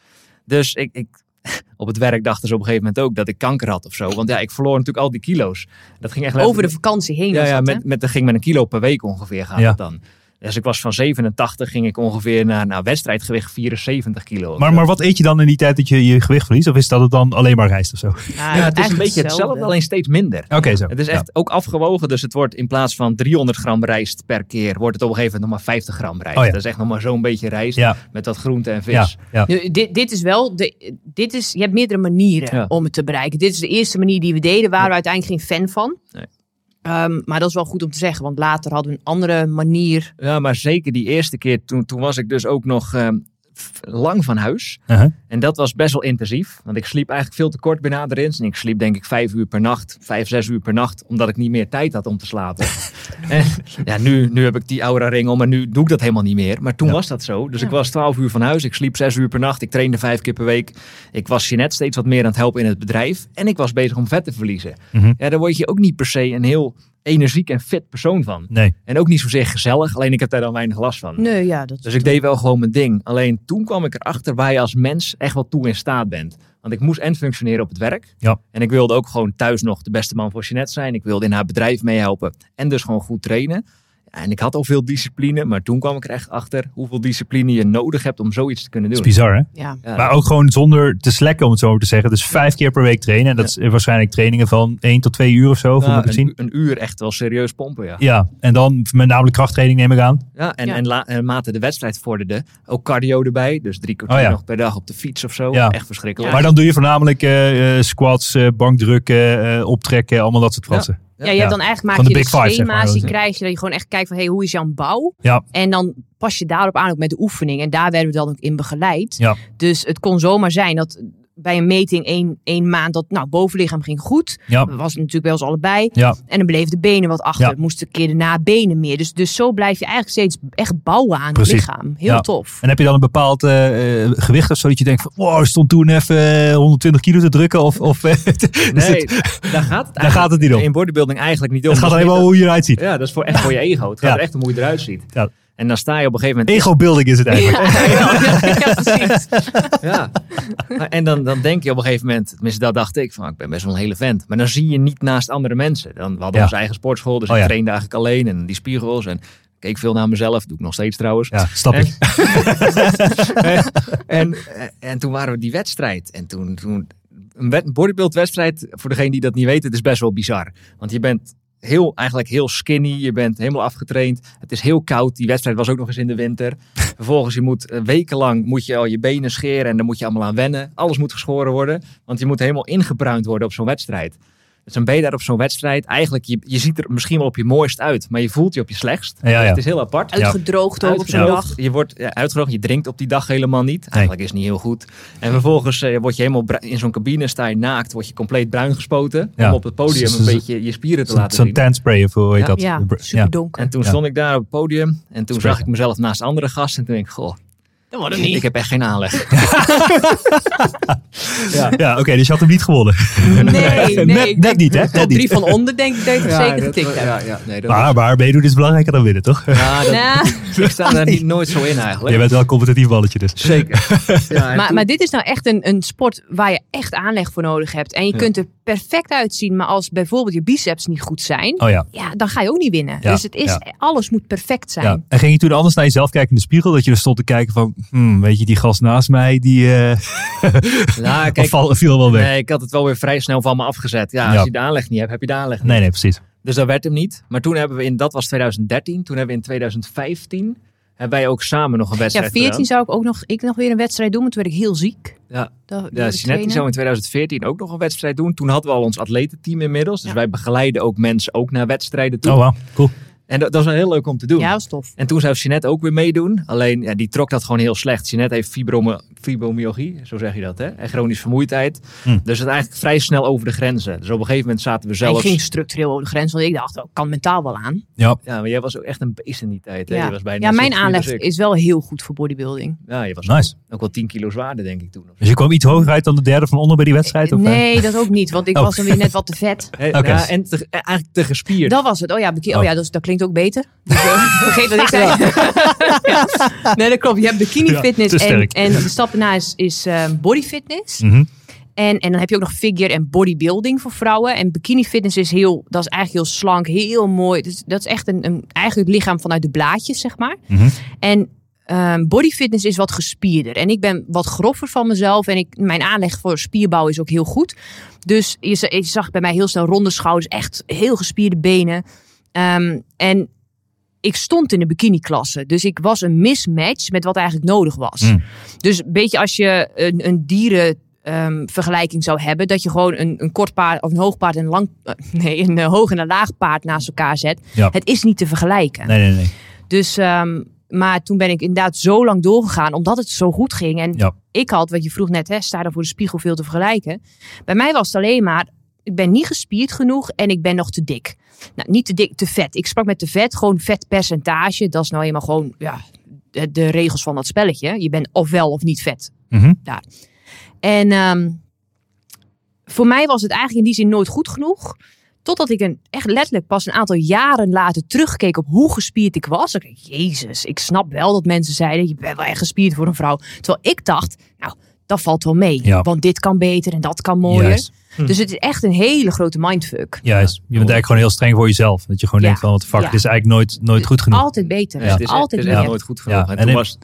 Dus ik, ik, op het werk dachten ze op een gegeven moment ook dat ik kanker had of zo. Want ja, ik verloor natuurlijk al die kilo's. Dat ging echt Over de vakantie heen Ja, was ja dat, met, hè? met, dat ging met een kilo per week ongeveer gaan Ja. het dan. Dus ik was van zevenentachtig, ging ik ongeveer naar nou, wedstrijdgewicht vierenzeventig kilo. Maar, maar wat eet je dan in die tijd dat je je gewicht verliest? Of is dat het dan alleen maar rijst of zo? Nou, Ja, het is een beetje hetzelfde, alleen steeds minder. Oké, okay, zo. Het is echt ook afgewogen, dus het wordt in plaats van driehonderd gram rijst per keer, wordt het op een gegeven moment nog maar vijftig gram rijst. Oh, ja. Dat is echt nog maar zo'n beetje rijst Ja. met wat groente en vis. Ja, ja. Nu, dit, dit is wel, de, dit is, je hebt meerdere manieren Ja. om het te bereiken. Dit is de eerste manier die we deden, waren we uiteindelijk geen fan van. Nee. Um, maar dat is wel goed om te zeggen, want later hadden we een andere manier. Ja, maar zeker die eerste keer, toen, toen was ik dus ook nog eh, f- lang van huis. Uh-huh. En dat was best wel intensief, want ik sliep eigenlijk veel te kort bij naderins. En ik sliep denk ik vijf uur per nacht, vijf, zes uur per nacht, omdat ik niet meer tijd had om te slapen. en ja, nu, nu heb ik die Aura ring om en nu doe ik dat helemaal niet meer. Maar toen Ja. was dat zo. Dus Ja. ik was twaalf uur van huis, ik sliep zes uur per nacht, ik trainde vijf keer per week. Ik was Jeanette steeds wat meer aan het helpen in het bedrijf. En ik was bezig om vet te verliezen. Mhm. Ja, daar word je ook niet per se een heel energiek en fit persoon van. Nee. En ook niet zozeer gezellig, alleen ik heb daar dan weinig last van. Nee, ja, dat Dus ik deed wel gewoon mijn ding. Alleen toen kwam ik erachter waar je als mens echt wel toe in staat bent. Want ik moest en functioneren op het werk. Ja. En ik wilde ook gewoon thuis nog de beste man voor Jeanette zijn. Ik wilde in haar bedrijf meehelpen. En dus gewoon goed trainen. Ja, en ik had al veel discipline. Maar toen kwam ik er echt achter hoeveel discipline je nodig hebt om zoiets te kunnen Dat doen. is bizar, hè? Ja. Ja. Maar ook gewoon zonder te slekken, om het zo maar te zeggen. Dus vijf keer per week trainen. En dat is waarschijnlijk trainingen van één tot twee uur of zo. Voor Ja, moet ik zien. een, een uur echt wel serieus pompen, ja. Ja, en dan met namelijk krachttraining neem ik aan. Ja, en, Ja. en, la, en naarmate de wedstrijd vorderde, ook cardio erbij. Dus drie kwartier Oh ja. nog per dag op de fiets of zo. Ja. Echt verschrikkelijk. Maar dan doe je voornamelijk eh, eh, squats, eh, bankdrukken, eh, optrekken, allemaal dat soort fratsen. Ja, je hebt dan eigenlijk Van maak de je de Big Five, zeg maar. schema's, die krijg je dat je gewoon echt kijkt van hey, hoe is jouw bouw? Ja. En dan pas je daarop aan ook met de oefening. En daar werden we dan ook in begeleid. Ja. Dus het kon zomaar zijn dat bij een meting één, één maand dat nou, bovenlichaam ging goed. Ja. Dat was natuurlijk bij ons allebei. Ja. En dan bleven de benen wat achter. Ja. Het moest een keer daarna benen meer. Dus, dus zo blijf je eigenlijk steeds echt bouwen aan Precies. het lichaam. Heel Ja. tof. En heb je dan een bepaald eh, eh, gewicht of zo dat je denkt van, wow, ik stond toen even eh, honderdtwintig kilo te drukken? Of, of, eh, dus Nee, het- daar gaat het, daar gaat het niet om. in bodybuilding eigenlijk niet om. Het gaat Dat alleen is maar niet hoe je eruit ziet. dat- Ja, dat is voor, echt voor je ego. Het gaat Ja. er echt om hoe je eruit ziet. Ja. En dan sta je op een gegeven moment... Ego-building is het eigenlijk. Ja, ja, ja, precies. Ja. En dan, dan denk je op een gegeven moment, tenminste dat dacht ik, van ik ben best wel een hele vent. Maar dan zie je niet naast andere mensen. Dan, we hadden Ja. onze eigen sportschool, dus Oh ik ja. trainde eigenlijk alleen en die spiegels. En keek veel naar mezelf, doe ik nog steeds trouwens. Ja, snap En- ik. en, en toen waren we die wedstrijd. En toen, toen een wed- een bodybuildwedstrijd, voor degene die dat niet weet, het is best wel bizar. Want je bent heel, eigenlijk heel skinny, je bent helemaal afgetraind. Het is heel koud, die wedstrijd was ook nog eens in de winter. Vervolgens, je moet uh, wekenlang moet je al je benen scheren en daar moet je allemaal aan wennen. Alles moet geschoren worden, want je moet helemaal ingebruind worden op zo'n wedstrijd. Dus dan ben je daar op zo'n wedstrijd. Eigenlijk, je, je ziet er misschien wel op je mooist uit, maar je voelt je op je slechtst. Ja, ja. Dus het is heel apart. Uitgedroogd ook op zo'n dag. Uitgedroogd. Je wordt ja, uitgedroogd, je drinkt op die dag helemaal niet. Eigenlijk is het niet heel goed. En vervolgens eh, word je helemaal bru- in zo'n cabine, sta je naakt, word je compleet bruin gespoten. Ja. Om op het podium Zo- een zo- beetje je spieren te Zo'n laten zo'n zien. tanspray of hoe heet Ja. dat? Ja, Ja. super donker. En toen Ja. stond ik daar op het podium en toen Spray. zag ik mezelf naast andere gasten. En toen denk ik, goh, Dat wordt hem ik niet. heb echt geen aanleg. Ja, ja oké, dus je had hem niet gewonnen. Nee, nee. Net, net niet, hè? Top Net drie niet. van onder denk ik dat je het zeker dat- getikt hebt. ja, ja, nee, dat Maar, maar meedoen is belangrijker dan winnen, toch? ja, dat, Nou, ik sta daar niet, nooit zo in eigenlijk. Je bent wel een competitief balletje dus. Zeker. Ja, en maar, toen- maar dit is nou echt een, een sport waar je echt aanleg voor nodig hebt. En je Ja. kunt er perfect uitzien, maar als bijvoorbeeld je biceps niet goed zijn, Oh ja. ja, dan ga je ook niet winnen. Ja, Dus het is, ja. alles moet perfect zijn. Ja. En ging je toen anders naar jezelf kijken in de spiegel? Dat je er stond te kijken van, hmm, weet je, die gast naast mij, die eh nou, of kijk, val, viel wel weg. nee, ik had het wel weer vrij snel van me afgezet. Ja, als Ja. je de aanleg niet hebt, heb je de aanleg niet. Nee, nee, precies. Dus dat werd hem niet. Maar toen hebben we in, dat was twintig dertien. Toen hebben we in twintig vijftien, hebben wij ook samen nog een Ja, wedstrijd veertien gedaan. zou ik ook nog, ik nog weer een wedstrijd doen, maar toen werd ik heel ziek. Ja, Dat, door ja de Jeanette die trainer. zou in twintig veertien ook nog een wedstrijd doen. Toen hadden we al ons atletenteam inmiddels. Dus Ja. wij begeleiden ook mensen ook naar wedstrijden toe. Oh, wow. Cool. En dat, dat was wel heel leuk om te doen. Ja, dat is tof. En toen zou Jeanette ook weer meedoen. Alleen, ja, die trok dat gewoon heel slecht. Jeanette heeft fibrome- fibromyalgie, zo zeg je dat, hè? En chronische vermoeidheid. Hm. Dus het eigenlijk vrij snel over de grenzen. Dus op een gegeven moment zaten we Hij zelfs... ging structureel over de grens, want ik dacht, oh, kan mentaal wel aan. Ja. Ja, maar jij was ook echt een beest in die tijd. Hè? Ja, Je was bijna ja net mijn zo fit als aanleg ik. is wel heel goed voor bodybuilding. Ja, je was Nice. ook wel tien kilo zwaarder, denk ik, toen. of zo. Dus je kwam iets hoger uit dan de derde van onder bij die wedstrijd? Of, eh? Nee, dat ook niet, want ik Oh. was dan weer net wat te vet. Hè, Oké. ja, en te, eigenlijk te gespierd. Dat was het. Oh ja, biki- oh Oh. ja dat, is- dat klinkt ook beter. Dus, uh, vergeet wat ik zei. Ja. Nee, dat klopt. Je hebt bikini Ja, fitness te en, sterk. en de stap daarna is, is uh, body fitness. Mhm. En, en dan heb je ook nog figure en bodybuilding voor vrouwen. En bikini fitness is heel, dat is eigenlijk heel slank, heel mooi. Dus dat is echt een, een eigenlijk het lichaam vanuit de blaadjes, zeg maar. Mm-hmm. En um, body fitness is wat gespierder. En ik ben wat groffer van mezelf. En ik, mijn aanleg voor spierbouw is ook heel goed. Dus je, je zag bij mij heel snel ronde schouders, echt heel gespierde benen. Um, en ik stond in de bikini-klasse. Dus ik was een mismatch met wat eigenlijk nodig was. Mm. Dus een beetje als je een, een dieren... Um, vergelijking zou hebben, dat je gewoon een, een kort paard of een hoog paard en een lang, uh, nee, een uh, hoog en een laag paard naast elkaar zet. Ja. Het is niet te vergelijken. Nee, nee, nee. Dus, um, maar toen ben ik inderdaad zo lang doorgegaan, omdat het zo goed ging. En Ja. ik had, wat je vroeg net, hè, sta je dan voor de spiegel veel te vergelijken. Bij mij was het alleen maar, ik ben niet gespierd genoeg en ik ben nog te dik. Nou, niet te dik, te vet. Ik sprak met te vet, gewoon vetpercentage. Dat is nou eenmaal gewoon, ja, de, de regels van dat spelletje. Je bent of wel of niet vet. Mm-hmm. Daar. En um, voor mij was het eigenlijk in die zin nooit goed genoeg. Totdat ik een, echt letterlijk pas een aantal jaren later terugkeek op hoe gespierd ik was. Ik dacht, Jezus, ik snap wel dat mensen zeiden, je bent wel echt gespierd voor een vrouw. Terwijl ik dacht, nou, dat valt wel mee. Ja. Want dit kan beter en dat kan mooier. Juist. Hm. Dus het is echt een hele grote mindfuck. Juist. Je bent eigenlijk gewoon heel streng voor jezelf. Dat je gewoon Ja. denkt van, wat de fuck, Ja. het is eigenlijk nooit, nooit goed genoeg. Altijd beter. Ja, het is, Altijd het is meer. echt nooit goed genoeg. Ja. En En toen in- was...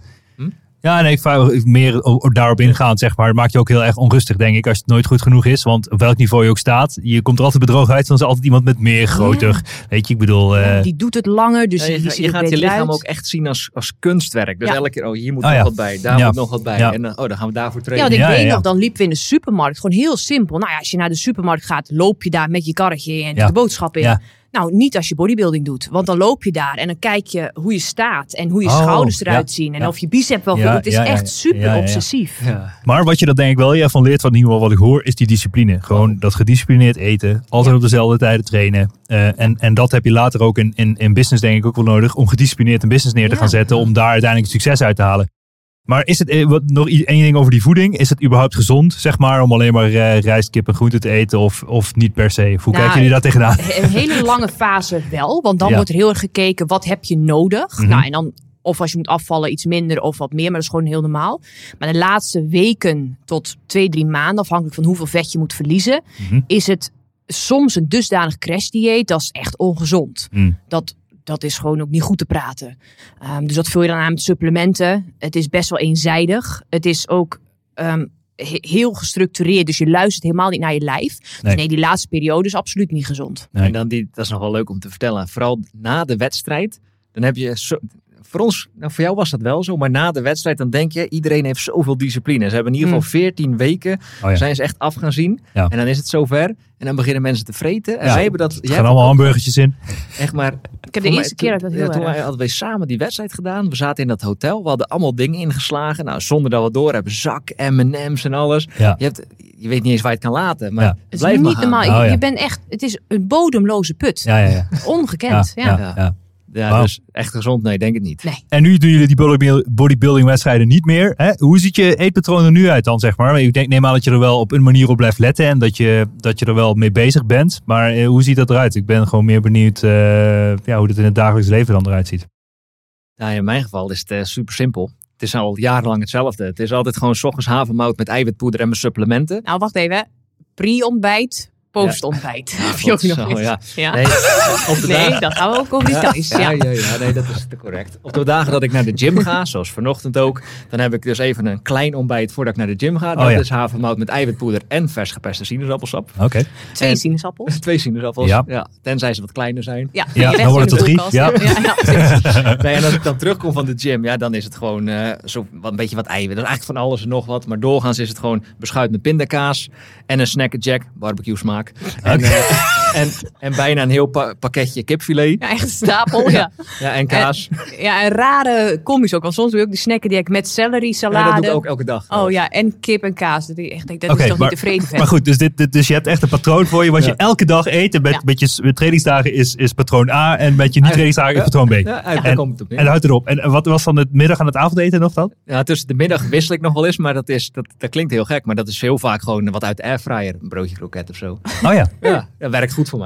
Ja, nee, ik vraag meer o- daarop ingaand, zeg maar. Het maakt je ook heel erg onrustig, denk ik, als het nooit goed genoeg is. Want op welk niveau je ook staat, je komt er altijd bedrogen uit. Dan is er altijd iemand met meer, groter. Weet je, ik bedoel... eh, Die doet het langer, dus Ja, die, je, die ga- ziet je er gaat je beter lichaam uit. ook echt zien als, als kunstwerk. Dus Ja. elke keer, oh, hier moet Oh, nog ja. wat bij, daar Ja. moet nog wat bij. Ja. En dan, oh, dan gaan we daarvoor Ja, trainen. want ik Ja, weet ja, ja. nog, dan liepen we in de supermarkt. Gewoon heel simpel. Nou ja, als je naar de supermarkt gaat, loop je daar met je karretje en Ja. de boodschappen in. Ja. Nou, niet als je bodybuilding doet. Want dan loop je daar en dan kijk je hoe je staat. En hoe je Oh, schouders ja. eruit zien. En Ja. of je bicep wel Ja, goed. Het is ja, ja, echt ja. super Ja, ja, ja. obsessief. Ja. Maar wat je dat denk ik wel van leert, wat in ieder geval wat ik hoor, is die discipline. Gewoon dat gedisciplineerd eten. Altijd op dezelfde tijden trainen. Uh, en, en dat heb je later ook in, in, in business denk ik ook wel nodig. Om gedisciplineerd een business neer te Ja. gaan zetten. Om daar uiteindelijk succes uit te halen. Maar is het eh, wat, nog i- één ding over die voeding? Is het überhaupt gezond, zeg maar, om alleen maar uh, rijst, kip en groenten te eten? Of, of niet per se? Hoe Nou, kijken jullie daar tegenaan? Een hele lange fase wel. Want dan Ja. wordt er heel erg gekeken, wat heb je nodig? Mhm. Nou, en dan of als je moet afvallen iets minder of wat meer. Maar dat is gewoon heel normaal. Maar de laatste weken tot twee, drie maanden, afhankelijk van hoeveel vet je moet verliezen, Mhm. is het soms een dusdanig crashdieet. Dat is echt ongezond. Mm. Dat, dat is gewoon ook niet goed te praten. Um, dus dat vul je dan aan met supplementen. Het is best wel eenzijdig. Het is ook um, he- heel gestructureerd. Dus je luistert helemaal niet naar je lijf. Dus Nee. nee, die laatste periode is absoluut niet gezond. Nee. En dan die, dat is nog wel leuk om te vertellen. Vooral na de wedstrijd, dan heb je... Zo, voor ons, nou voor jou was dat wel zo, maar na de wedstrijd dan denk je, iedereen heeft zoveel discipline. Ze hebben in ieder geval veertien weken, Oh ja. zijn ze echt af gaan zien. Ja. En dan is het zover. En dan beginnen mensen te vreten. En Ja. wij hebben dat... Er jij gaan hebt allemaal dat ook hamburgertjes in. Echt maar... Ik heb de eerste keer dat toen, heel ja, toen erg. wij- hadden wij samen die wedstrijd gedaan. We zaten in dat hotel. We hadden allemaal dingen ingeslagen. Nou, zonder dat we door hebben. Zak, M en M's en alles. Ja. Je, hebt, je weet niet eens waar je het kan laten. Maar Ja. het Het is blijft niet maar gaan. normaal. Oh, je, ja. je bent echt, het is een bodemloze put. Ja, ja, ja. Ongekend. Ja. ja, Ja. ja. Ja, Wauw. dus echt gezond? Nee, denk het niet. Nee. En nu doen jullie die bodybuilding- bodybuilding wedstrijden niet meer. Hè? Hoe ziet je eetpatroon er nu uit dan, zeg maar? Ik denk, neem aan dat je er wel op een manier op blijft letten. En dat je, dat je er wel mee bezig bent. Maar eh, hoe ziet dat eruit? Ik ben gewoon meer benieuwd eh, ja, hoe het in het dagelijks leven dan eruit ziet. Nou, in mijn geval is het uh, super simpel. Het is al jarenlang hetzelfde. Het is altijd gewoon 's ochtends havermout met eiwitpoeder en mijn supplementen. Nou, wacht even. Pre-ontbijt, post-ontbijt. Heb je ook God, nog zo, eens. ja. Ja. Nee, op de Nee, dagen- dat gaan we ook over details. Ja, Ja, ja, ja, nee, dat is te correct. Op de dagen dat ik naar de gym ga, zoals vanochtend ook, dan heb ik dus even een klein ontbijt voordat ik naar de gym ga. Dat Oh, ja. is havermout met eiwitpoeder en vers geperste sinaasappelsap. Oké. Twee En- sinaasappels. Twee sinaasappels, Ja. ja. Tenzij ze wat kleiner zijn. Ja, Ja, die dan wordt het rest in tot de drie. koelkast. Ja, ja, precies. Nee, en als ik dan terugkom van de gym, ja, dan is het gewoon eh, zo wat, een beetje wat eiwit. Dat is eigenlijk van alles en nog wat. Maar doorgaans is het gewoon beschuit met pindakaas en een snackerjack, barbecue smaak. En, Oké. eh, en, en bijna een heel pa- pakketje kipfilet. Ja, echt een stapel. Ja. Ja, en kaas. Ja, een rare combis ook. Want soms doe je ook die snacken die ik met celery, Ja, salade. dat doe ik ook elke dag. Oh ja, en kip en kaas. Dat ik echt denk, dat Oké, is toch maar- niet tevreden Maar vet. goed, dus, dit, dit- dus je hebt echt een patroon voor je. Wat Ja. je elke dag eet. En met, Ja. met je s- met trainingsdagen is, is patroon A. En met je niet-trainingsdagen is patroon B. Ja, eigenlijk En- komt het op neer. En houdt erop. En wat was dan het middag aan het avondeten nog dan? Ja, tussen de middag wissel ik nog wel eens, maar dat, is, dat, dat klinkt heel gek. Maar dat is heel vaak gewoon wat uit de airfryer. Een broodje kroket of zo. Oh ja. Ja, dat werkt goed voor mij.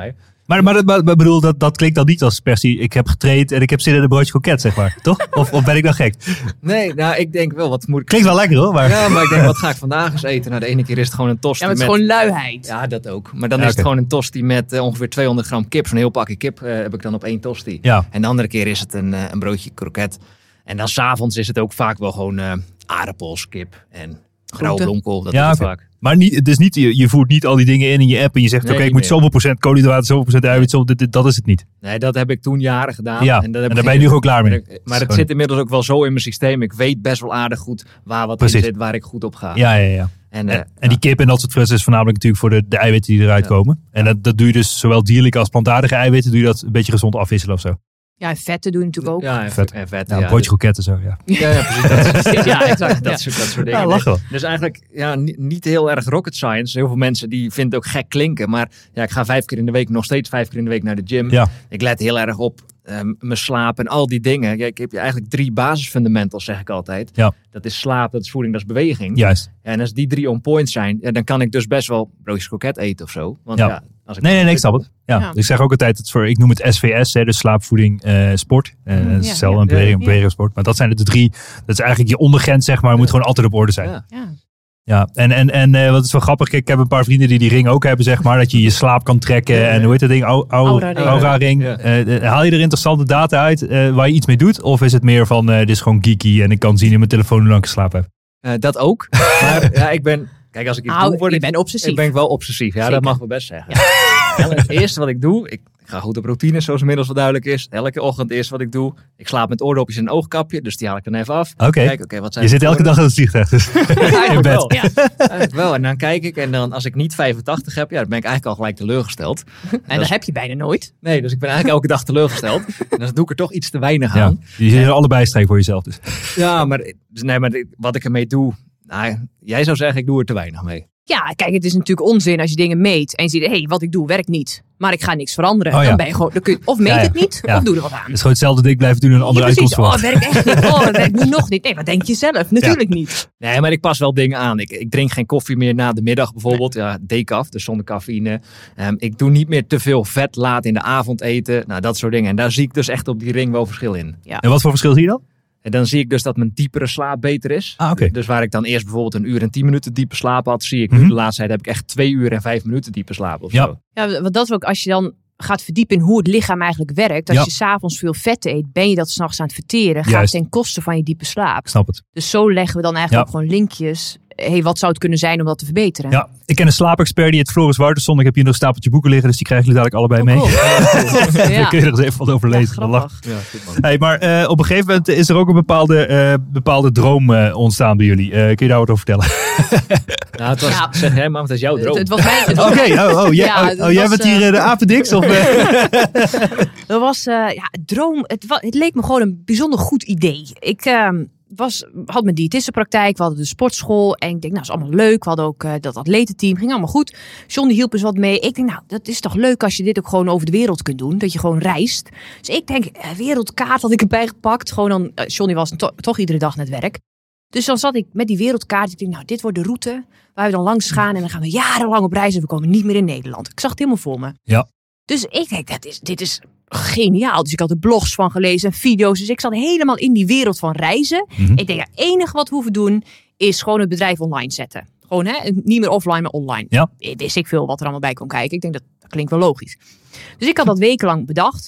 Maar, maar, maar, maar bedoel, dat, dat klinkt dan niet als per se, ik heb getraind en ik heb zin in een broodje kroket, zeg maar. Toch? Of, of ben ik dan gek? Nee, nou, ik denk wel, wat moet ik... Klinkt wel lekker hoor, maar... Ja, maar ik denk, wat ga ik vandaag eens eten? Nou, de ene keer is het gewoon een tosti Ja, maar het is met... gewoon luiheid. Ja, dat ook. Maar dan Ja, is het oké. gewoon een tosti met uh, ongeveer tweehonderd gram kip. Zo'n heel pakje kip uh, heb ik dan op één tosti. Ja. En de andere keer is het een, uh, een broodje kroket. En dan s'avonds is het ook vaak wel gewoon uh, aardappels, kip en grauwe bloemkool. Dat Ja, is het oké. vaak. Maar niet, het is niet, je, je voert niet al die dingen in in je app en je zegt, Nee, oké, ik niet moet meer. zoveel procent koolhydraten, zoveel procent eiwit, zoveel, dit, dit, dat is het niet. Nee, dat heb ik toen jaren gedaan. Ja, en, dat heb en ik daar ben je geen- nu gewoon klaar mee. Maar, maar het Sorry. zit inmiddels ook wel zo in mijn systeem. Ik weet best wel aardig goed waar wat Precies. in zit, waar ik goed op ga. Ja, ja, ja. En, uh, En, en die kip en dat soort frussen is voornamelijk natuurlijk voor de, de eiwitten die eruit Ja. komen. En dat, dat doe je dus zowel dierlijke als plantaardige eiwitten, doe je dat een beetje gezond afwisselen of zo. Ja, en vetten doe je natuurlijk ook. ja, en Vet. vet. En vet Ja, ja, een broodje kroket en zo, ja. Ja, ja, precies. Dat, is- Ja, exact. dat, Ja. soort, dat soort dingen. Ja, lachen wel. Dus eigenlijk ja, niet, niet heel erg rocket science. Heel veel mensen die vinden het ook gek klinken. Maar ja, ik ga vijf keer in de week, nog steeds vijf keer in de week naar de gym. Ja. Ik let heel erg op um, mijn slaap en al die dingen. Ja, ik heb eigenlijk drie basisfundamentals, zeg ik altijd. Ja. Dat is slaap, dat is voeding, dat is beweging. Juist. En als die drie on point zijn, ja, dan kan ik dus best wel broodjes kroket eten of zo. Want Ja. ja, als ik Nee, nee, nee, ik snap het. Ja. Ja. Ik zeg ook altijd, het voor, ik noem het S V S, hè, dus slaapvoeding, eh, sport. Uh, Ja, cel ja. en beweging, Ja. beweging, sport. Maar dat zijn de drie, dat is eigenlijk je ondergrens, zeg maar, moet gewoon altijd op orde zijn. Ja, Ja. Ja. en, en, en eh, wat is wel grappig, ik heb een paar vrienden die die ring ook hebben, zeg maar, dat je je slaap kan trekken Ja, ja. en hoe heet dat ding? Au- au- Aura-ring. Aura-ring. Ja. Eh, haal je er interessante data uit eh, waar je iets mee doet? Of is het meer van, eh, dit is gewoon geeky en ik kan zien in mijn telefoon hoe lang ik geslapen heb? Uh, dat ook. Maar ja, ik ben... Kijk, als ik iets Nou, doe, word je ik... bent obsessief. Ik ben wel obsessief. Ja, Zeker. dat mag wel best zeggen. Ja, het eerste wat ik doe, ik ga goed op routine, zoals inmiddels wel duidelijk is. Elke ochtend het eerste wat ik doe, ik slaap met oordopjes en een oogkapje, dus die haal ik dan even af. Oké. Kijk, oké, wat zijn Je de zit elke voordelen? dag in het vliegtuig. Dus. Eigenlijk in bed. wel. Ja. Eigenlijk wel. En dan kijk ik en dan als ik niet vijfentachtig heb, ja, dan ben ik eigenlijk al gelijk teleurgesteld. En dat heb je bijna nooit. Nee, dus ik ben eigenlijk elke dag teleurgesteld. En dan doe ik er toch iets te weinig Ja. aan. Je zit er allebei streek voor jezelf. Dus. Ja, maar, dus nee, maar wat ik ermee doe, nou, jij zou zeggen ik doe er te weinig mee. Ja, kijk, het is natuurlijk onzin als je dingen meet en je ziet, hé, hey, wat ik doe werkt niet. Maar ik ga niks veranderen. Oh ja. Dan ben je gewoon, dan kun je, of meet Ja, ja. het niet, Ja. of doe er wat aan. Het is gewoon hetzelfde ding blijven doen en een andere Ja, precies. uitkomst Oh, verwachten. het werkt echt niet. Oh, het werkt nu nog niet. Nee, wat denk je zelf? Natuurlijk niet. Nee, maar ik pas wel dingen aan. Ik, ik drink geen koffie meer na de middag bijvoorbeeld. Ja, decaf, dus zonder cafeïne. Um, ik doe niet meer te veel vet laat in de avond eten. Nou, dat soort dingen. En daar zie ik dus echt op die ring wel verschil in. En wat voor verschil zie je dan? En dan zie ik dus dat mijn diepere slaap beter is. Ah, oké. Dus waar ik dan eerst bijvoorbeeld een uur en tien minuten diepe slaap had, zie ik nu Mhm. de laatste tijd heb ik echt twee uur en vijf minuten diepe slaap of Ja. zo. Ja, want dat is ook als je dan gaat verdiepen in hoe het lichaam eigenlijk werkt. Als Ja. je s'avonds veel vet eet, ben je dat s'nachts aan het verteren. Gaat Juist. ten koste van je diepe slaap. Ik snap het. Dus zo leggen we dan eigenlijk Ja. ook gewoon linkjes. Hey, wat zou het kunnen zijn om dat te verbeteren? Ja, ik ken een slaapexpert die heet Floris Wouterson. Ik heb hier nog een stapeltje boeken liggen, dus die krijgen jullie dadelijk allebei Oh, mee. cool. Dan Ja. kun je er eens even wat over Ja, lezen. Dan lach- grappig. Ja, goed man. Hey, maar eh, op een gegeven moment is er ook een bepaalde, eh, bepaalde droom eh, ontstaan bij jullie. Eh, kun je daar wat over vertellen? Nou, het was, Ja. zeg jij maar, want het is jouw Het, droom. het was mijn... Het Oké, was, oh, oh, jij, Ja, oh, dat oh, jij was, bent hier eh, eh, de apendix? Of, eh? dat was eh, ja, het droom. Het, wa- het leek me gewoon een bijzonder goed idee. Ik ehm, was, had mijn diëtistenpraktijk, we hadden de sportschool. En ik denk, nou, dat is allemaal leuk. We hadden ook eh, dat atletenteam, ging allemaal goed. John die hielp eens wat mee. Ik denk, nou, dat is toch leuk als je dit ook gewoon over de wereld kunt doen. Dat je gewoon reist. Dus ik denk, eh, wereldkaart had ik erbij gepakt. Gewoon dan, uh, John die was to- toch iedere dag naar het werk. Dus dan zat ik met die wereldkaart. Ik denk, nou, dit wordt de route waar we dan langs gaan. En dan gaan we jarenlang op reis en we komen niet meer in Nederland. Ik zag het helemaal voor me. Ja. Dus ik denk, dat is, dit is geniaal. Dus ik had er blogs van gelezen en video's. Dus ik zat helemaal in die wereld van reizen. Mhm. Ik denk, het enige wat we hoeven doen is gewoon het bedrijf online zetten. Gewoon hè, niet meer offline, maar online. Ja. Wist ik veel wat er allemaal bij kon kijken. Ik denk, dat, dat klinkt wel logisch. Dus ik had dat wekenlang bedacht.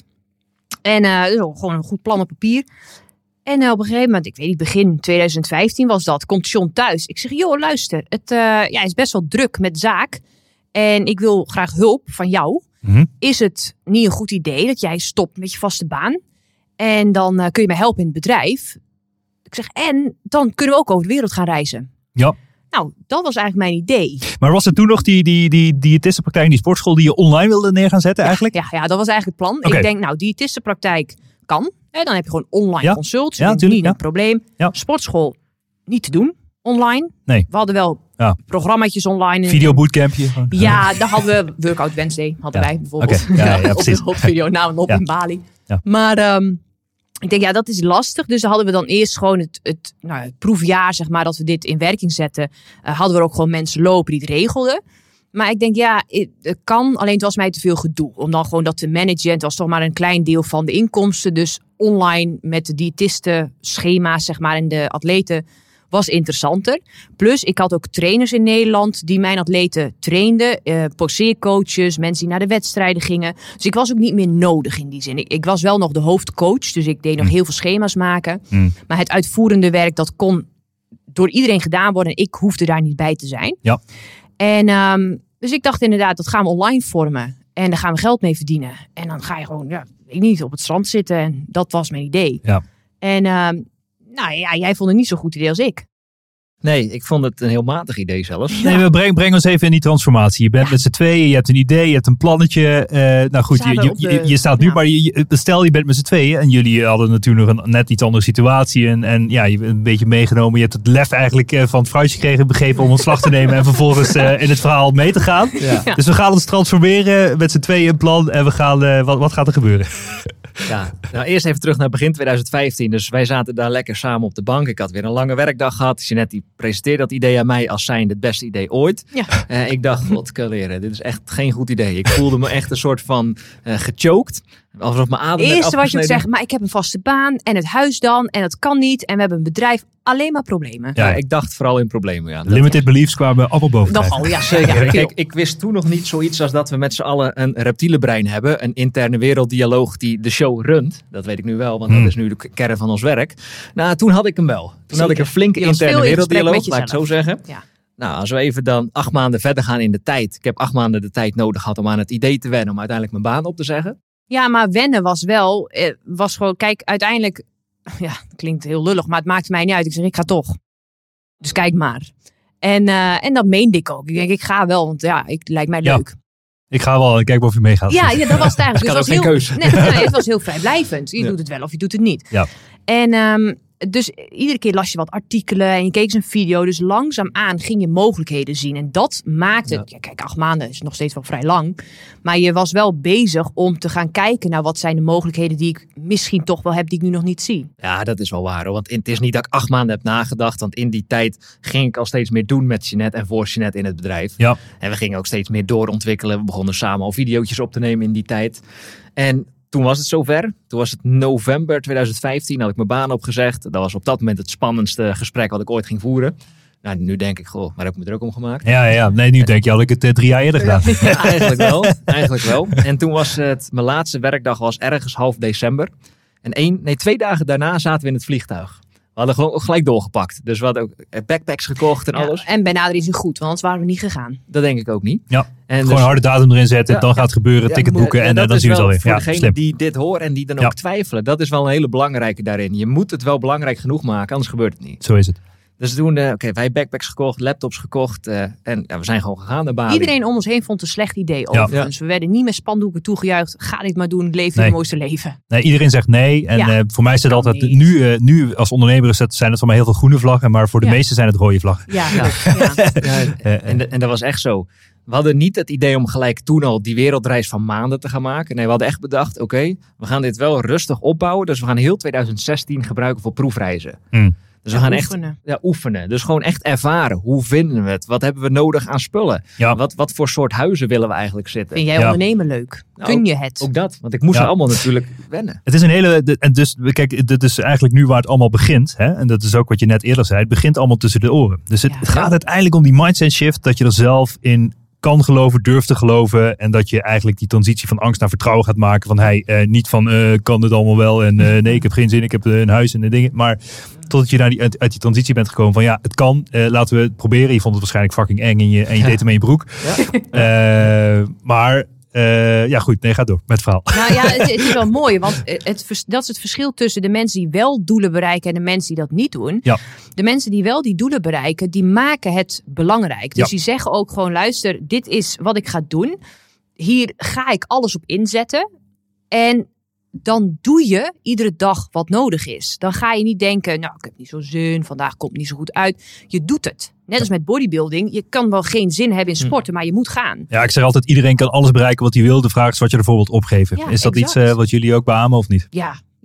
En uh, gewoon een goed plan op papier. En uh, op een gegeven moment, ik weet niet, begin twintig vijftien was dat, komt John thuis. Ik zeg, joh, luister, het uh, ja, is best wel druk met zaak. En ik wil graag hulp van jou. Mhm. Is het niet een goed idee dat jij stopt met je vaste baan? En dan uh, kun je mij helpen in het bedrijf. Ik zeg, en dan kunnen we ook over de wereld gaan reizen. Ja. Nou, dat was eigenlijk mijn idee. Maar was het toen nog die, die, die diëtistenpraktijk in die sportschool die je online wilde neer gaan zetten eigenlijk? Ja, ja, dat was eigenlijk het plan. Oké. Ik denk, nou, diëtistenpraktijk kan. Hè, dan heb je gewoon online Ja. consults. Ja, Dat is tuurlijk, niet ja. een probleem. Ja. Sportschool niet te doen online. Nee. We hadden wel Ja. programmaatjes online. Video bootcampje. Ja, daar hadden we Workout Wednesday, hadden Ja. wij bijvoorbeeld. Oké, ja, ja, op, precies. de, op video namen op Ja. in Bali. Ja. Maar ehm, ik denk, ja, dat is lastig. Dus dan hadden we dan eerst gewoon het, het, nou, het proefjaar, zeg maar, dat we dit in werking zetten. Uh, hadden we ook gewoon mensen lopen die het regelden. maar ik denk ja, het kan. Alleen het was mij te veel gedoe. Om dan gewoon dat te managen. Het was toch maar een klein deel van de inkomsten. Dus online met de diëtisten, schema's zeg maar en de atleten was interessanter. Plus ik had ook trainers in Nederland die mijn atleten trainden. Uh, poseercoaches, mensen die naar de wedstrijden gingen. Dus ik was ook niet meer nodig in die zin. Ik, ik was wel nog de hoofdcoach. Dus ik deed nog heel veel schema's maken. Mm. Maar het uitvoerende werk dat kon door iedereen gedaan worden. En ik hoefde daar niet bij te zijn. Ja. En um, dus ik dacht inderdaad, dat gaan we online vormen. En daar gaan we geld mee verdienen. En dan ga je gewoon, ja, weet ik niet, op het strand zitten. En dat was mijn idee. Ja. En um, nou ja, jij vond het niet zo'n goed idee als ik. Nee, ik vond het een heel matig idee zelfs. Nee, we breng, breng ons even in die transformatie. Je bent ja. met z'n tweeën, je hebt een idee, je hebt een plannetje. Uh, nou goed, je, je, je, je staat nu, ja. maar je, stel je bent met z'n tweeën. En jullie hadden natuurlijk nog een net iets andere situatie. En, en ja, je bent een beetje meegenomen. Je hebt het lef eigenlijk uh, van het fruitje gekregen, begrepen om ontslag te nemen. En vervolgens uh, in het verhaal mee te gaan. Ja. Ja. Dus we gaan ons transformeren met z'n tweeën een plan. En we gaan, uh, wat, wat gaat er gebeuren? Ja, nou eerst even terug naar begin twintig vijftien. Dus wij zaten daar lekker samen op de bank. Ik had weer een lange werkdag gehad. Jeanette die presenteerde dat idee aan mij als zijnde het beste idee ooit. Ja. Uh, ik dacht, wat kaleren, dit is echt geen goed idee. Ik voelde me echt een soort van uh, gechoked. Alsof mijn adem Het eerste wat je ook zegt, maar ik heb een vaste baan en het huis dan en dat kan niet. En we hebben een bedrijf, alleen maar problemen. Ja, ik dacht vooral in problemen. Ja. Limited beliefs kwamen allemaal boven. Nogal, ja. Zeker. Ja, Kijk, ik wist toen nog niet zoiets als dat we met z'n allen een reptielenbrein hebben. Een interne werelddialoog die de show runt. Dat weet ik nu wel, want hmm. dat is nu de kern van ons werk. Nou, toen had ik hem wel. Toen Zeker. had ik een flinke interne werelddialoog, laat ik het zo zeggen. Ja. Nou, als we even dan acht maanden verder gaan in de tijd. Ik heb acht maanden de tijd nodig gehad om aan het idee te wennen. Om uiteindelijk mijn baan op te zeggen. Ja, maar wennen was wel, was gewoon, kijk, uiteindelijk, ja, dat klinkt heel lullig, maar het maakte mij niet uit. Ik zeg, ik ga toch. Dus kijk maar. En, uh, en dat meende ik ook. Ik denk, ik ga wel, want ja, het lijkt mij leuk. Ja, ik ga wel, ik kijk of je meegaat. Ja, ja, dat was het eigenlijk. Dus het was dus geen heel, keuze. Nee, nee, het was heel vrijblijvend. Je ja. doet het wel of je doet het niet. Ja. En um, dus iedere keer las je wat artikelen en je keek eens een video. Dus langzaamaan ging je mogelijkheden zien. En dat maakte, ja. Ja, kijk, acht maanden is nog steeds wel vrij lang. Maar je was wel bezig om te gaan kijken naar wat zijn de mogelijkheden die ik misschien toch wel heb, die ik nu nog niet zie. Ja, dat is wel waar hoor. Want het is niet dat ik acht maanden heb nagedacht. Want in die tijd ging ik al steeds meer doen met Jeanette en voor Jeanette in het bedrijf. Ja. En we gingen ook steeds meer doorontwikkelen. We begonnen samen al video's op te nemen in die tijd. En toen was het zover. Toen was het november twintig vijftien. Had ik mijn baan opgezegd. Dat was op dat moment het spannendste gesprek wat ik ooit ging voeren. Nou, nu denk ik, goh, waar heb ik me druk om gemaakt? Ja, ja. Nee, nu en, denk je, had ik het uh, drie jaar eerder gedaan. Ja, ja, eigenlijk wel. Eigenlijk wel. En toen was het, mijn laatste werkdag was ergens half december. En één, nee, twee dagen daarna zaten we in het vliegtuig. We hadden gewoon gelijk doorgepakt. Dus we hadden ook backpacks gekocht en ja, alles. En bij nader is het goed, want anders waren we niet gegaan. Dat denk ik ook niet. Ja, en gewoon dus, een harde datum erin zetten. Ja, dan gaat het gebeuren, ja, ticket boeken. Ja, en en dan zien we het alweer. Voor ja, degene slim. die dit horen en die dan ook ja. twijfelen. Dat is wel een hele belangrijke daarin. Je moet het wel belangrijk genoeg maken, anders gebeurt het niet. Zo is het. Dus toen, uh, oké, okay, wij backpacks gekocht, laptops gekocht. Uh, en ja, we zijn gewoon gegaan naar Bali. Iedereen om ons heen vond het een slecht idee overigens. Ja. We werden niet met spandoeken toegejuicht. Ga dit maar doen, leef nee. het mooiste leven. Nee, iedereen zegt nee. En ja. uh, voor mij is het altijd, nu, uh, nu als ondernemer is het, zijn het voor mij heel veel groene vlaggen. Maar voor de ja. meesten zijn het rode vlaggen. Ja, ja. ja. ja en, de, en dat was echt zo. We hadden niet het idee om gelijk toen al die wereldreis van maanden te gaan maken. Nee, we hadden echt bedacht, oké, okay, we gaan dit wel rustig opbouwen. Dus we gaan heel twintig zestien gebruiken voor proefreizen. Mm. Dus we ja, gaan oefenen. echt ja, oefenen. Dus gewoon echt ervaren. Hoe vinden we het? Wat hebben we nodig aan spullen? Ja. Wat, wat voor soort huizen willen we eigenlijk zitten? Vind jij ja. ondernemen leuk? Nou, Kun je het? Ook dat. Want ik moest ja. er allemaal natuurlijk wennen. Het is een hele... En dus, kijk, dit is eigenlijk nu waar het allemaal begint. Hè? En dat is ook wat je net eerder zei. Het begint allemaal tussen de oren. Dus het, ja. het gaat uiteindelijk om die mindset shift. Dat je er zelf in kan geloven, durft te geloven. En dat je eigenlijk die transitie van angst naar vertrouwen gaat maken. Van hey, uh, niet van uh, kan het allemaal wel. En uh, nee, ik heb geen zin. Ik heb uh, een huis en de dingen. Maar totdat je naar die, uit, uit die transitie bent gekomen van ja, het kan. Uh, laten we het proberen. Je vond het waarschijnlijk fucking eng en je, en je ja. deed hem in je broek. Ja. Uh, maar uh, ja goed, nee, ga door met het verhaal. Nou ja, het, het is wel mooi. Want het, dat is het verschil tussen de mensen die wel doelen bereiken en de mensen die dat niet doen. Ja. De mensen die wel die doelen bereiken, die maken het belangrijk. Dus ja. die zeggen ook gewoon, luister, dit is wat ik ga doen. Hier ga ik alles op inzetten. En dan doe je iedere dag wat nodig is. Dan ga je niet denken, nou, ik heb niet zo zin, vandaag komt het niet zo goed uit. Je doet het. Net als met bodybuilding. Je kan wel geen zin hebben in sporten, maar je moet gaan. Ja, ik zeg altijd, iedereen kan alles bereiken wat hij wil. De vraag is wat je er bijvoorbeeld opgeven. Ja, is dat exact. iets uh, wat jullie ook beamen of niet? Ja,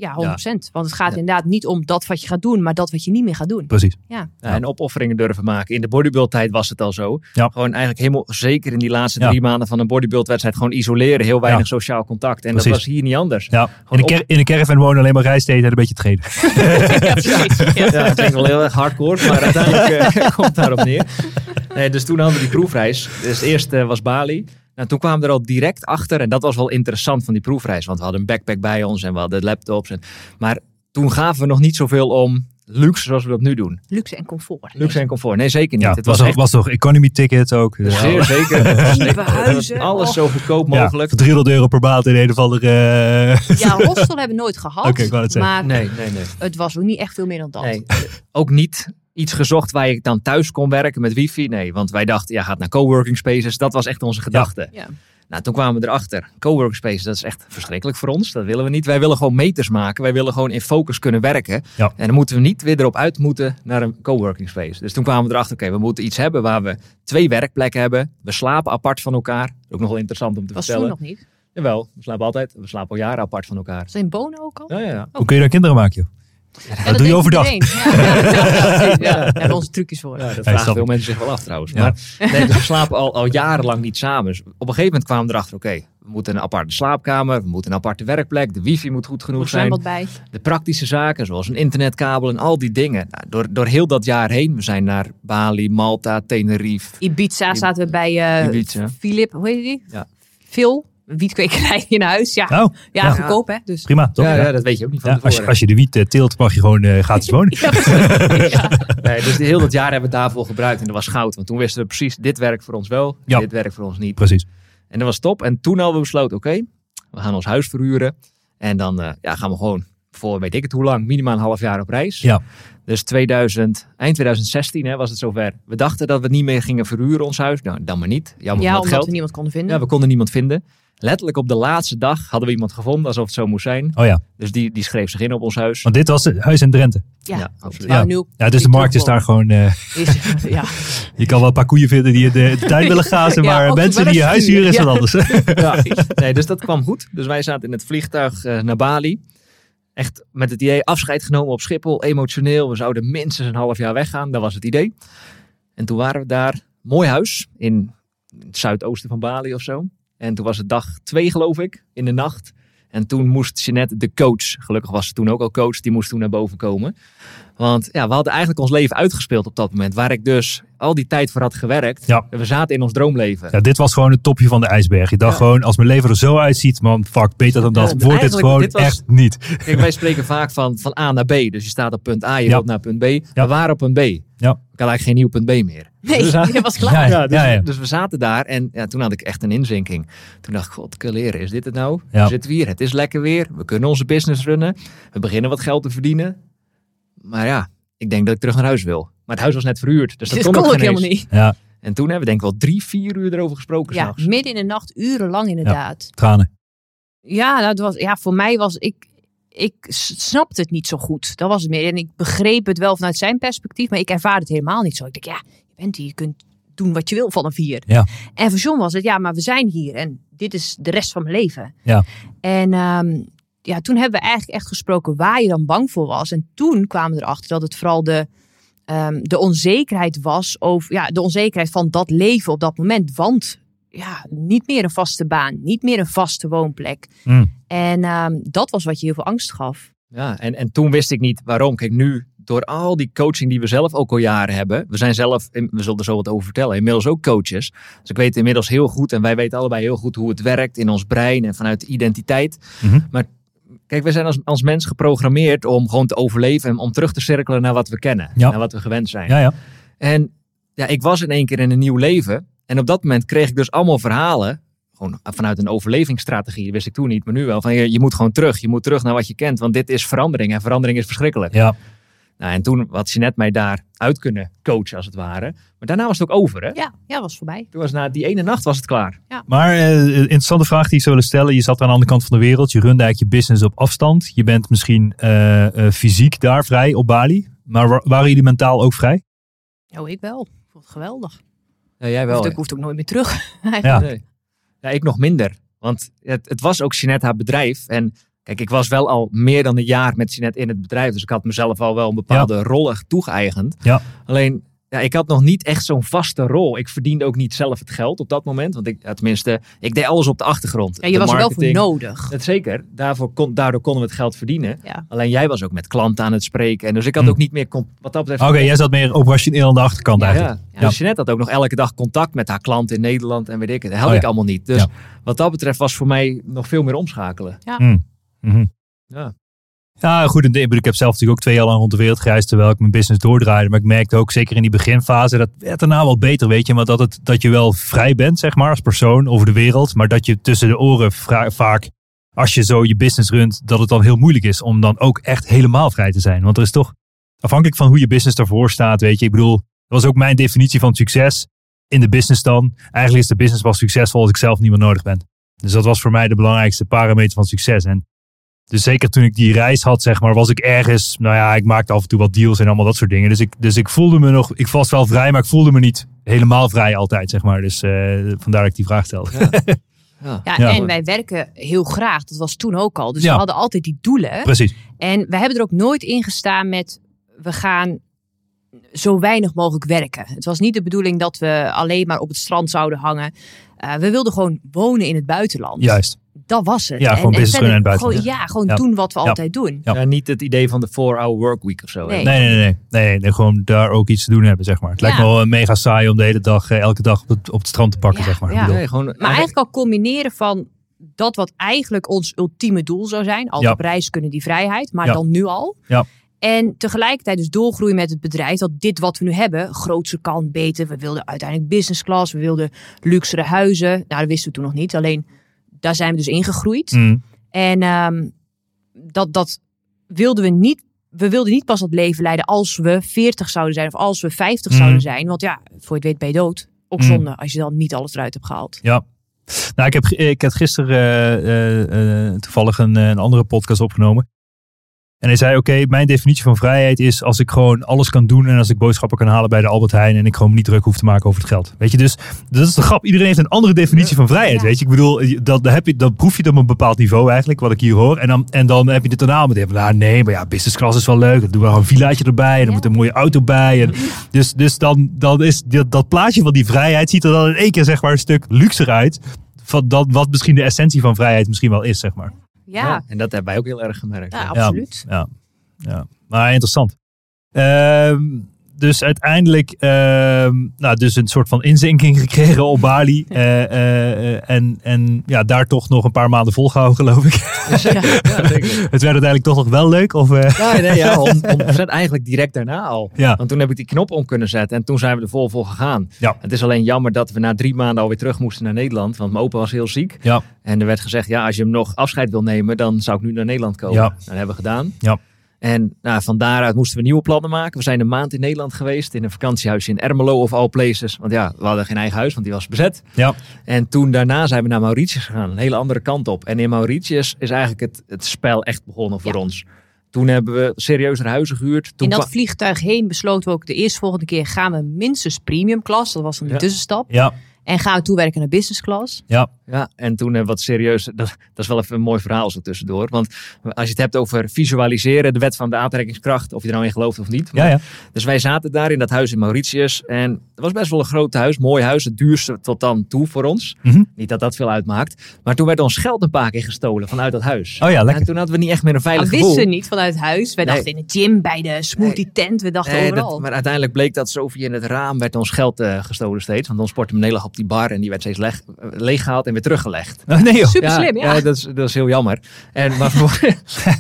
Ja, honderd procent. Want het gaat ja. inderdaad niet om dat wat je gaat doen, maar dat wat je niet meer gaat doen. Precies. Ja. Ja, en opofferingen durven maken. In de bodybuildtijd was het al zo. Ja. Gewoon eigenlijk helemaal zeker in die laatste Ja. drie maanden van een bodybuildwedstrijd gewoon isoleren. Heel weinig ja. sociaal contact. En Precies. dat was hier niet anders. Ja. In, een ker- in een caravan wonen alleen maar rijst eten en een beetje trainen. ja, precies. Ja. Ja, het klinkt wel heel erg hardcore, maar uiteindelijk uh, komt het daarop neer. Nee, dus toen hadden we die proefreis. Dus het eerste was Bali. Nou, toen kwamen we er al direct achter. En dat was wel interessant van die proefreis. Want we hadden een backpack bij ons en we hadden laptops. En, maar toen gaven we nog niet zoveel om luxe zoals we dat nu doen. Luxe en comfort. Luxe en comfort. Nee, zeker niet. Ja, het was, was, was, was toch economy ticket ook? echt, zeer zeker. Diepe huizen. Alles Oh. zo goedkoop Ja, mogelijk. voor driehonderd euro per maand in een of andere... Uh... Ja, hostel hebben we nooit gehad. Oké, ik wou het zeggen. Maar Nee, nee, nee. het was ook niet echt veel meer dan dat. nee. Ook niet iets gezocht waar je dan thuis kon werken met wifi. Nee, want wij dachten, ja, gaat naar coworking spaces. Dat was echt onze gedachte. Ja. Nou, toen kwamen we erachter. Coworking spaces, dat is echt verschrikkelijk voor ons. Dat willen we niet. Wij willen gewoon meters maken. Wij willen gewoon in focus kunnen werken. Ja. En dan moeten we niet weer erop uit moeten naar een coworking space. Dus toen kwamen we erachter, oké, okay, we moeten iets hebben waar we twee werkplekken hebben. We slapen apart van elkaar. Ook nog wel interessant om te Was toen vertellen. nog niet. Jawel, we slapen altijd. We slapen al jaren apart van elkaar. Was dat in Bonen ook al? Ja, ja, ja. Hoe kun je daar kinderen maken, joh? Ja, dat doe je denkt overdag. iedereen. Ja, ja, ja, ja. Daar hebben we onze trucjes voor. Ja, dat Ja, vragen snap veel ik. mensen zich wel af trouwens. Ja. Maar nee, dus we slapen al, al jarenlang niet samen. Dus op een gegeven moment kwamen we erachter, oké, okay, we moeten een aparte slaapkamer, we moeten een aparte werkplek, de wifi moet goed genoeg Moet zijn. zwembad bij. De praktische zaken, zoals een internetkabel en al die dingen. Nou, door, door heel dat jaar heen, we zijn naar Bali, Malta, Tenerife. Ibiza zaten we bij uh, Ibiza. Philip, hoe heet die? Ja. Phil, een wietkwekerij in huis. Ja, Nou, ja, ja. goedkoop hè. Dus. prima, toch? Ja, Ja. ja, dat weet je ook niet van Ja, als, tevoren. je, als je de wiet uh, teelt, mag je gewoon uh, gratis wonen. Ja, precies. Ja. Nee, dus heel dat jaar hebben we het daarvoor gebruikt en dat was goud. Want toen wisten we precies, dit werkt voor ons wel, Ja. dit werkt voor ons niet. Precies. En dat was top. En toen hadden we besloten, oké, okay, we gaan ons huis verhuren. En dan uh, ja, gaan we gewoon voor, weet ik het hoe lang, minimaal een half jaar op reis. Ja. Dus tweeduizend, eind twintig zestien hè, was het zover. We dachten dat we niet meer gingen verhuren ons huis. Nou, dan maar niet. Jammer Ja, van het omdat geld. we niemand konden vinden. Ja, we konden niemand vinden. Letterlijk op de laatste dag hadden we iemand gevonden, alsof het zo moest zijn. Oh ja, Dus die, die schreef zich in op ons huis. want dit was het huis in Drenthe. Ja, Ja, absoluut. Nou, Ja. nu ook Ja, dus de niet markt is daar terugkomen. gewoon... Uh, Is, ja. je kan wel een paar koeien vinden die in de, de tuin willen gazen, Ja, maar ook mensen wel die je een huis vuur, huren is ja. wat anders. Ja. Nee, dus dat kwam goed. Dus wij zaten in het vliegtuig uh, naar Bali. Echt met het idee afscheid genomen op Schiphol. Emotioneel. We zouden minstens een half jaar weggaan. Dat was het idee. En toen waren we daar. Mooi huis. In het zuidoosten van Bali of zo. En toen was het dag twee geloof ik. In de nacht. En toen moest Jeanette, de coach. Gelukkig was ze toen ook al coach. Die moest toen naar boven komen. Want ja, we hadden eigenlijk ons leven uitgespeeld op dat moment. Waar ik dus al die tijd voor had gewerkt. Ja. We zaten in ons droomleven. Ja, dit was gewoon het topje van de ijsberg. Je dacht Ja. gewoon, als mijn leven er zo uitziet, man, fuck, beter dan dat. Ja, Wordt het eigenlijk, gewoon dit was- echt niet. Kijk, wij spreken vaak van, van A naar B. Dus je staat op punt A, je Ja. wilt naar punt B. We waren op punt B. Ja. Ik had eigenlijk geen nieuw punt B meer. Nee, Dus, dat was klaar. Ja, ja, dus, ja, ja. dus we zaten daar en ja, toen had ik echt een inzinking. Toen dacht ik, god, leren, is dit het nou? Ja. We zitten hier, het is lekker weer. We kunnen onze business runnen. We beginnen wat geld te verdienen. Maar ja, ik denk dat ik terug naar huis wil. Maar het huis was net verhuurd, dus dat Dus kon kon ook ik geen helemaal eens. niet. Ja, En toen hebben we denk ik wel drie, vier uur erover gesproken Ja, s'nachts. midden in de nacht, urenlang inderdaad. tranen. Ja, dat was, ja, voor mij was ik, ik s- snapte het niet zo goed. Dat was het meer. En ik begreep het wel vanuit zijn perspectief, maar ik ervaarde het helemaal niet zo. Ik dacht, ja, je bent hier, je kunt doen wat je wil vanaf hier. Ja. En voor John was het, ja, maar we zijn hier en dit is de rest van mijn leven. Ja. En ehm, ja, toen hebben we eigenlijk echt gesproken waar je dan bang voor was. En toen kwamen we erachter dat het vooral de, ehm, de onzekerheid was over, ja, de onzekerheid van dat leven op dat moment. Want ja, niet meer een vaste baan, niet meer een vaste woonplek. Mm. En ehm, dat was wat je heel veel angst gaf. Ja, en, en toen wist ik niet waarom. Kijk, nu door al die coaching die we zelf ook al jaren hebben. We zijn zelf, we zullen er zo wat over vertellen, inmiddels ook coaches. Dus ik weet inmiddels heel goed en wij weten allebei heel goed hoe het werkt in ons brein en vanuit de identiteit. Mm-hmm. Maar kijk, we zijn als, als mens geprogrammeerd om gewoon te overleven en om terug te cirkelen naar wat we kennen. Ja. Naar wat we gewend zijn. Ja, ja. En ja, ik was in één keer in een nieuw leven. En op dat moment kreeg ik dus allemaal verhalen. Gewoon vanuit een overlevingsstrategie. Dat wist ik toen niet, maar nu wel. Van je, je moet gewoon terug. Je moet terug naar wat je kent. Want dit is verandering. En verandering is verschrikkelijk. Ja. Nou, en toen had Jeanette mij daar uit kunnen coachen, als het ware. Maar daarna was het ook over, hè? Ja, ja, was voorbij. Toen was na die ene nacht was het klaar. Maar uh, interessante vraag die ik zou willen stellen. Je zat aan de andere kant van de wereld. Je runde eigenlijk je business op afstand. Je bent misschien uh, uh, fysiek daar vrij op Bali. Maar wa- waren jullie mentaal ook vrij? Oh, ik wel. Ik vond het geweldig. Ja, jij wel. Hoeft hè? ook, hoeft ook nooit meer terug. Ja. Nee. Ja, ik nog minder. Want het, het was ook Jeanette haar bedrijf. En Kijk, ik was wel al meer dan een jaar met Jeanette in het bedrijf. Dus ik had mezelf al wel een bepaalde ja. rol toegeëigend. Ja. Alleen, ja, ik had nog niet echt zo'n vaste rol. Ik verdiende ook niet zelf het geld op dat moment. Want ik, ja, tenminste, ik deed alles op de achtergrond. Ja, je de was er wel marketing, voor nodig. Dat zeker. Daarvoor kon, daardoor konden we het geld verdienen. Ja. Alleen jij was ook met klanten aan het spreken. En dus ik had hm. ook niet meer, wat dat betreft... Oké, okay, jij zat meer operationeel aan de achterkant ja, eigenlijk. Ja. Ja. Dus Jeanette had ook nog elke dag contact met haar klanten in Nederland en weet ik het. Dat had oh, ik ja. allemaal niet. Dus ja. wat dat betreft was voor mij nog veel meer omschakelen. Ja. Mm. Mm-hmm. Ja. Ja, goed. Ik heb zelf natuurlijk ook twee jaar lang rond de wereld gereisd terwijl ik mijn business doordraaide. Maar ik merkte ook, zeker in die beginfase, dat werd daarna wel beter, weet je. Maar dat, het, dat je wel vrij bent, zeg maar, als persoon over de wereld. Maar dat je tussen de oren vra- vaak, als je zo je business runt, dat het dan heel moeilijk is om dan ook echt helemaal vrij te zijn. Want er is toch, afhankelijk van hoe je business ervoor staat, weet je. Ik bedoel, dat was ook mijn definitie van succes in de business dan. Eigenlijk is de business wel succesvol als ik zelf niet meer nodig ben. Dus dat was voor mij de belangrijkste parameter van succes. En dus zeker toen ik die reis had, zeg maar, was ik ergens, nou ja, ik maakte af en toe wat deals en allemaal dat soort dingen. Dus ik, dus ik voelde me nog, ik was wel vrij, maar ik voelde me niet helemaal vrij altijd, zeg maar. Dus uh, vandaar dat ik die vraag stelde. Ja. Ja. Ja, Ja. en wij werken heel graag. Dat was toen ook al. Dus Ja. we hadden altijd die doelen. Precies. En we hebben er ook nooit in gestaan met, we gaan zo weinig mogelijk werken. Het was niet de bedoeling dat we alleen maar op het strand zouden hangen. Uh, we wilden gewoon wonen in het buitenland. Juist. Dat was het. Ja, gewoon business verder runnen in het buitenland. Gewoon, ja, gewoon Ja. doen wat we Ja. altijd doen. Ja. Ja, niet het idee van de four-hour workweek of zo. hè? Nee. Nee, nee, nee, nee, nee, nee. Gewoon daar ook iets te doen hebben, zeg maar. Het lijkt Ja. me wel uh, mega saai om de hele dag, uh, elke dag op het, op het strand te pakken, Ja, zeg maar. ja. Ik bedoel, Nee, gewoon, Maar eigenlijk al combineren van dat wat eigenlijk ons ultieme doel zou zijn. Altijd Ja. op reis kunnen, die vrijheid. Maar Ja. dan nu al. Ja. En tegelijkertijd dus doorgroeien met het bedrijf. Dat dit wat we nu hebben, grootser kan, beter. We wilden uiteindelijk business class. We wilden luxere huizen. Nou, dat wisten we toen nog niet. Alleen, daar zijn we dus ingegroeid. Mm, En um, dat, dat wilden we niet. We wilden niet pas dat leven leiden als we veertig zouden zijn. Of als we vijftig Mm. zouden zijn. Want ja, voor je het weet ben je dood. Ook Mm. zonde als je dan niet alles eruit hebt gehaald. ja. Nou, ik heb, ik heb gisteren uh, uh, uh, toevallig een, een andere podcast opgenomen. En hij zei, oké, okay, mijn definitie van vrijheid is als ik gewoon alles kan doen en als ik boodschappen kan halen bij de Albert Heijn en ik gewoon niet druk hoef te maken over het geld. Weet je, dus dat is de grap. Iedereen heeft een andere definitie van vrijheid, Ja. weet je. Ik bedoel, dat, dat, heb je, dat proef je op een bepaald niveau eigenlijk, wat ik hier hoor. En dan, en dan heb je het daarna met, nou nee, maar ja, business class is wel leuk. Dan doen we nog een villaatje erbij en dan Ja. moet een mooie auto bij. En dus dus dan, dan is dat, dat plaatje van die vrijheid ziet er dan in één keer zeg maar een stuk luxer uit. Van dat, wat misschien de essentie van vrijheid misschien wel is, zeg maar. Ja, Ja, en dat hebben wij ook heel erg gemerkt. ja, Ja. absoluut. Ja, ja. Maar interessant. Ehm, dus uiteindelijk, ehm, nou, dus een soort van inzinking gekregen op Bali. Uh, uh, en, en ja, daar toch nog een paar maanden volgehouden, geloof ik. Ja, zeker. Het werd uiteindelijk toch nog wel leuk? Of, uh? Ja, nee, ja, honderd procent eigenlijk direct daarna al. Ja. Want toen heb ik die knop om kunnen zetten en toen zijn we er vol voor gegaan. Ja. Het is alleen jammer dat we na drie maanden alweer terug moesten naar Nederland. Want mijn opa was heel ziek. Ja. En er werd gezegd, ja, als je hem nog afscheid wil nemen, dan zou ik nu naar Nederland komen. Ja. Dat hebben we gedaan. Ja. En nou, van daaruit moesten we nieuwe plannen maken. We zijn een maand in Nederland geweest, in een vakantiehuisje in Ermelo of all places. Want ja, we hadden geen eigen huis, want die was bezet. Ja. En toen daarna zijn we naar Mauritius gegaan, een hele andere kant op. En in Mauritius is eigenlijk het, het spel echt begonnen voor Ja. ons. Toen hebben we serieuzer huizen gehuurd. Toen In dat kwa- vliegtuig heen besloten we ook de eerstvolgende keer gaan we minstens premium class. Dat was dan de Ja. tussenstap. Ja. En gaan we toewerken naar business class. Ja. Ja, en toen uh, wat serieus, dat, dat is wel even een mooi verhaal zo tussendoor. Want als je het hebt over visualiseren, de wet van de aantrekkingskracht, of je er nou in gelooft of niet. Ja, ja. Dus wij zaten daar in dat huis in Mauritius en het was best wel een groot huis, mooi huis, het duurste tot dan toe voor ons. Mhm. Niet dat dat veel uitmaakt, maar toen werd ons geld een paar keer gestolen vanuit dat huis. Oh ja, lekker. En toen hadden we niet echt meer een Maar veilig we gevoel. wisten niet vanuit huis. Wij Nee. dachten in de gym, bij de smoothie tent. We dachten Nee, overal. dat, maar uiteindelijk bleek dat zo via het raam werd ons geld uh, gestolen steeds. Want ons portemonnee lag op die bar en die werd steeds leg, uh, leeggehaald en weer teruggelegd. Oh, nee joh. Super slim, ja. dat, is, dat is heel jammer. En, maar voor,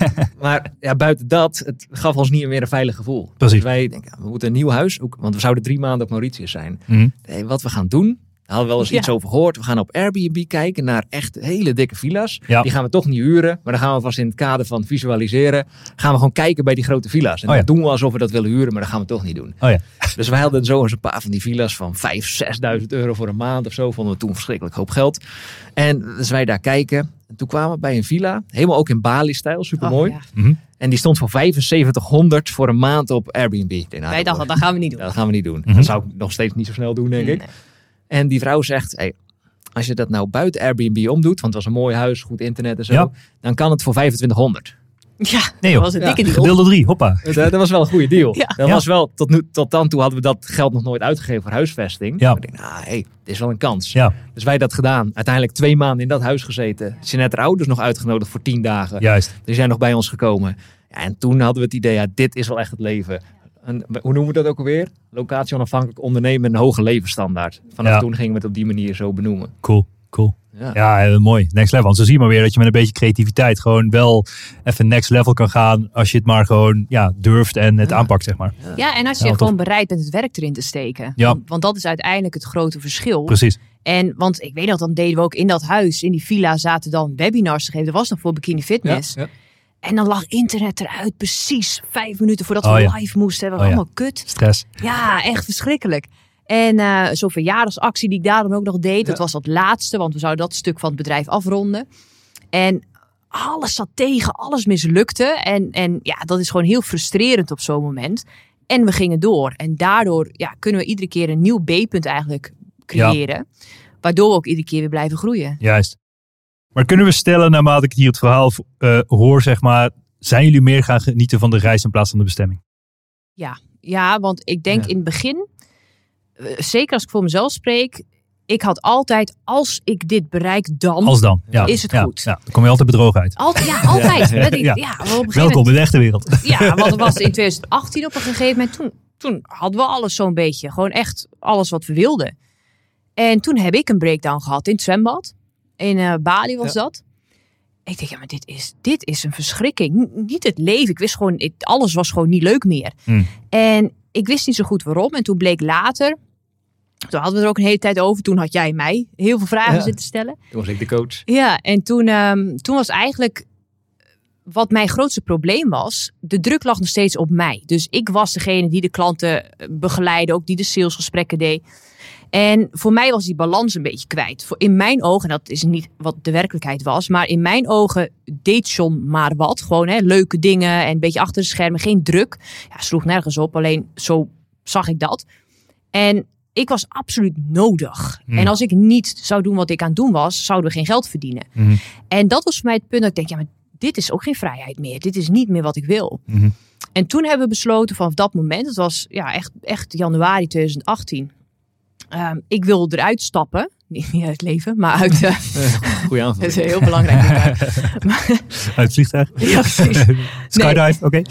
maar ja, buiten dat, het gaf ons niet meer een veilig gevoel. Precies. Dus wij denken, ja, we moeten een nieuw huis, ook, want we zouden drie maanden op Mauritius zijn. Mhm. Nee, wat we gaan doen, daar hadden we wel eens Ja. iets over gehoord. We gaan op Airbnb kijken naar echt hele dikke villa's. Ja. Die gaan we toch niet huren, maar dan gaan we vast in het kader van visualiseren, gaan we gewoon kijken bij die grote villa's. En Oh ja. dan doen we alsof we dat willen huren, maar dat gaan we toch niet doen. Oh ja. Dus wij hadden zo eens een paar van die villa's van vijfduizend, zesduizend euro voor een maand of zo. Vonden we toen verschrikkelijk hoop geld. En dus wij daar kijken. En toen kwamen we bij een villa. Helemaal ook in Bali-stijl. Supermooi. Oh, ja. Mhm. En die stond voor vijfenzeventighonderd voor een maand op Airbnb. Ik denk, nou, Wij dachten, dat gaan we niet doen. ja, dat gaan we niet doen. Mhm. Dat zou ik nog steeds niet zo snel doen, denk ik. Nee. En die vrouw zegt, hey, als je dat nou buiten Airbnb omdoet, want het was een mooi huis, goed internet en zo, Ja. dan kan het voor vijfentwintighonderd. Ja, Nee, dat joh. was een Ja. dikke deal. Gedeelde drie, hoppa. Dat, dat was wel een goede deal. Ja. Dat Ja. was wel, tot, nu, tot dan toe hadden we dat geld nog nooit uitgegeven voor huisvesting. Ja. Maar ik denk, nou, hey, dit is wel een kans. Ja, Dus wij dat gedaan. Uiteindelijk twee maanden in dat huis gezeten. Jeanette haar ouders nog uitgenodigd voor tien dagen. juist. Die zijn nog bij ons gekomen. Ja, en toen hadden we het idee, ja, dit is wel echt het leven. En, hoe noemen we dat ook alweer? Locatie onafhankelijk ondernemen met een hoge levensstandaard. Vanaf Ja. toen gingen we het op die manier zo benoemen. Cool, cool. Ja. Ja, eh, mooi. Next level. Want zo zie je maar weer dat je met een beetje creativiteit gewoon wel even next level kan gaan. Als je het maar gewoon ja, durft en het Ja. aanpakt, zeg maar. Ja, en als je Ja, gewoon bereid bent het werk erin te steken. Ja. Want, want dat is uiteindelijk het grote verschil. Precies. En want ik weet nog, dan deden we ook in dat huis, in die villa, zaten dan webinars te geven. Dat was nog voor Bikini Fitness. Ja. En dan lag internet eruit precies vijf minuten voordat Oh we ja. live moesten. Dat was Oh ja. allemaal kut. Stress. Ja, echt verschrikkelijk. En eh, zo'n verjaardagsactie die ik daar dan ook nog deed, dat Ja. was dat laatste, want we zouden dat stuk van het bedrijf afronden. En alles zat tegen, alles mislukte. En, en ja, dat is gewoon heel frustrerend op zo'n moment. En we gingen door. En daardoor ja, kunnen we iedere keer een nieuw B-punt eigenlijk creëren. Waardoor we ook iedere keer weer blijven groeien. Juist. Maar kunnen we stellen, naarmate ik hier het verhaal uh, hoor, zeg maar, zijn jullie meer gaan genieten van de reis in plaats van de bestemming? Ja, want ik denk Ja. in het begin, eh, zeker als ik voor mezelf spreek, ik had altijd, als ik dit bereik, dan... Als dan. Ja. Is het ja. goed? Ja, dan kom je altijd bedrogen uit. Altijd, ja, altijd. Ja. Ja, ja, Ja. ja, maar op een gegeven Welkom moment- in de echte wereld. Ja, want het was in twintig achttien op een gegeven moment. Toen, toen hadden we alles zo'n beetje. Gewoon echt alles wat we wilden. En toen heb ik een breakdown gehad in het zwembad. In eh, Bali was Ja. dat. Ik denk, ja, maar dit is, dit is een verschrikking. N- niet het leven. Ik wist gewoon, ik, alles was gewoon niet leuk meer. Hmm. En ik wist niet zo goed waarom. En toen bleek later, toen hadden we er ook een hele tijd over. Toen had jij mij heel veel vragen Ja. zitten stellen. Toen was ik de coach. Ja, en toen, ehm, toen was eigenlijk wat mijn grootste probleem was, de druk lag nog steeds op mij. Dus ik was degene die de klanten begeleidde, ook die de salesgesprekken deed. En voor mij was die balans een beetje kwijt. Voor in mijn ogen, en dat is niet wat de werkelijkheid was, maar in mijn ogen deed John maar wat. Gewoon hè, leuke dingen en een beetje achter de schermen, geen druk. Ja, sloeg nergens op, alleen zo zag ik dat. En ik was absoluut nodig. Hmm. En als ik niet zou doen wat ik aan het doen was, zouden we geen geld verdienen. Mhm. En dat was voor mij het punt dat ik denk, ja, maar dit is ook geen vrijheid meer. Dit is niet meer wat ik wil. Mhm. En toen hebben we besloten vanaf dat moment, het was ja, echt, echt januari twintig achttien. ehm, ik wilde eruit stappen. Niet, niet uit het leven, maar uit... Uh, Goeie dat is aanvulling. heel belangrijk. Maar, Uit het vliegtuig. ja, precies. Skydive, oké.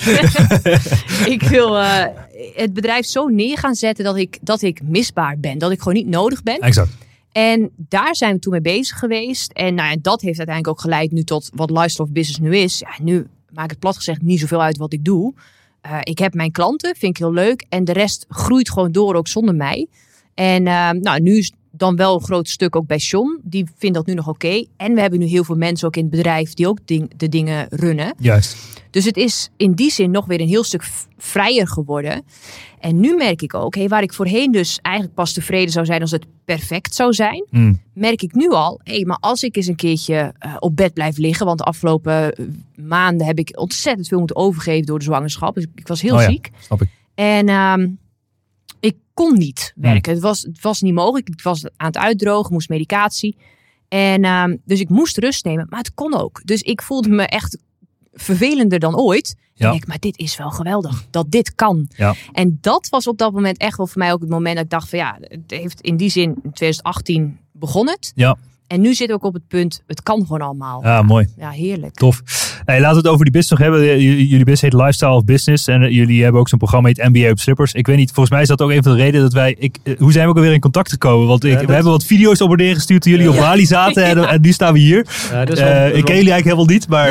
Ik wil uh, het bedrijf zo neer gaan zetten dat ik, dat ik misbaar ben. Dat ik gewoon niet nodig ben. Exact. En daar zijn we toen mee bezig geweest. En nou ja, dat heeft uiteindelijk ook geleid nu tot wat Lifestyle of Business nu is. Ja, nu maakt het plat gezegd niet zoveel uit wat ik doe. Uh, ik heb mijn klanten, vind ik heel leuk. En de rest groeit gewoon door, ook zonder mij. En uh, nou, nu is dan wel een groot stuk ook bij John. Die vindt dat nu nog oké. Okay. En we hebben nu heel veel mensen ook in het bedrijf die ook ding, de dingen runnen. Juist. Dus het is in die zin nog weer een heel stuk v- vrijer geworden. En nu merk ik ook, hey, waar ik voorheen dus eigenlijk pas tevreden zou zijn als het perfect zou zijn, Mm. merk ik nu al, hey, maar als ik eens een keertje uh, op bed blijf liggen, want de afgelopen uh, maanden heb ik ontzettend veel moeten overgeven door de zwangerschap. Dus ik was heel Oh ja, ziek. snap ik. En um, ik kon niet werken. Het, was, het was niet mogelijk. Ik was aan het uitdrogen, moest medicatie. En um, dus ik moest rust nemen, maar het kon ook. Dus ik voelde me echt vervelender dan ooit. Ja. En ik, maar dit is wel geweldig, dat dit kan. Ja. En dat was op dat moment echt wel voor mij ook het moment dat ik dacht van ja, het heeft in die zin in twintig achttien begon het. Ja. En nu zit ik ook op het punt, het kan gewoon allemaal. Ja, mooi. Ja, heerlijk. Tof. Hey, laten we het over die business nog hebben. J- jullie business heet Lifestyle of Business. En uh, jullie hebben ook zo'n programma heet M B A op Slippers. Ik weet niet, volgens mij is dat ook een van de redenen dat wij... Ik, uh, hoe zijn we ook alweer in contact gekomen? Want ik, Ja, dat- we hebben wat video's op en neer gestuurd toen jullie op Ja. Bali zaten. En, en nu staan we hier. Ja, dat is wel- Uh, dat is ik ken wel- jullie eigenlijk helemaal niet, maar...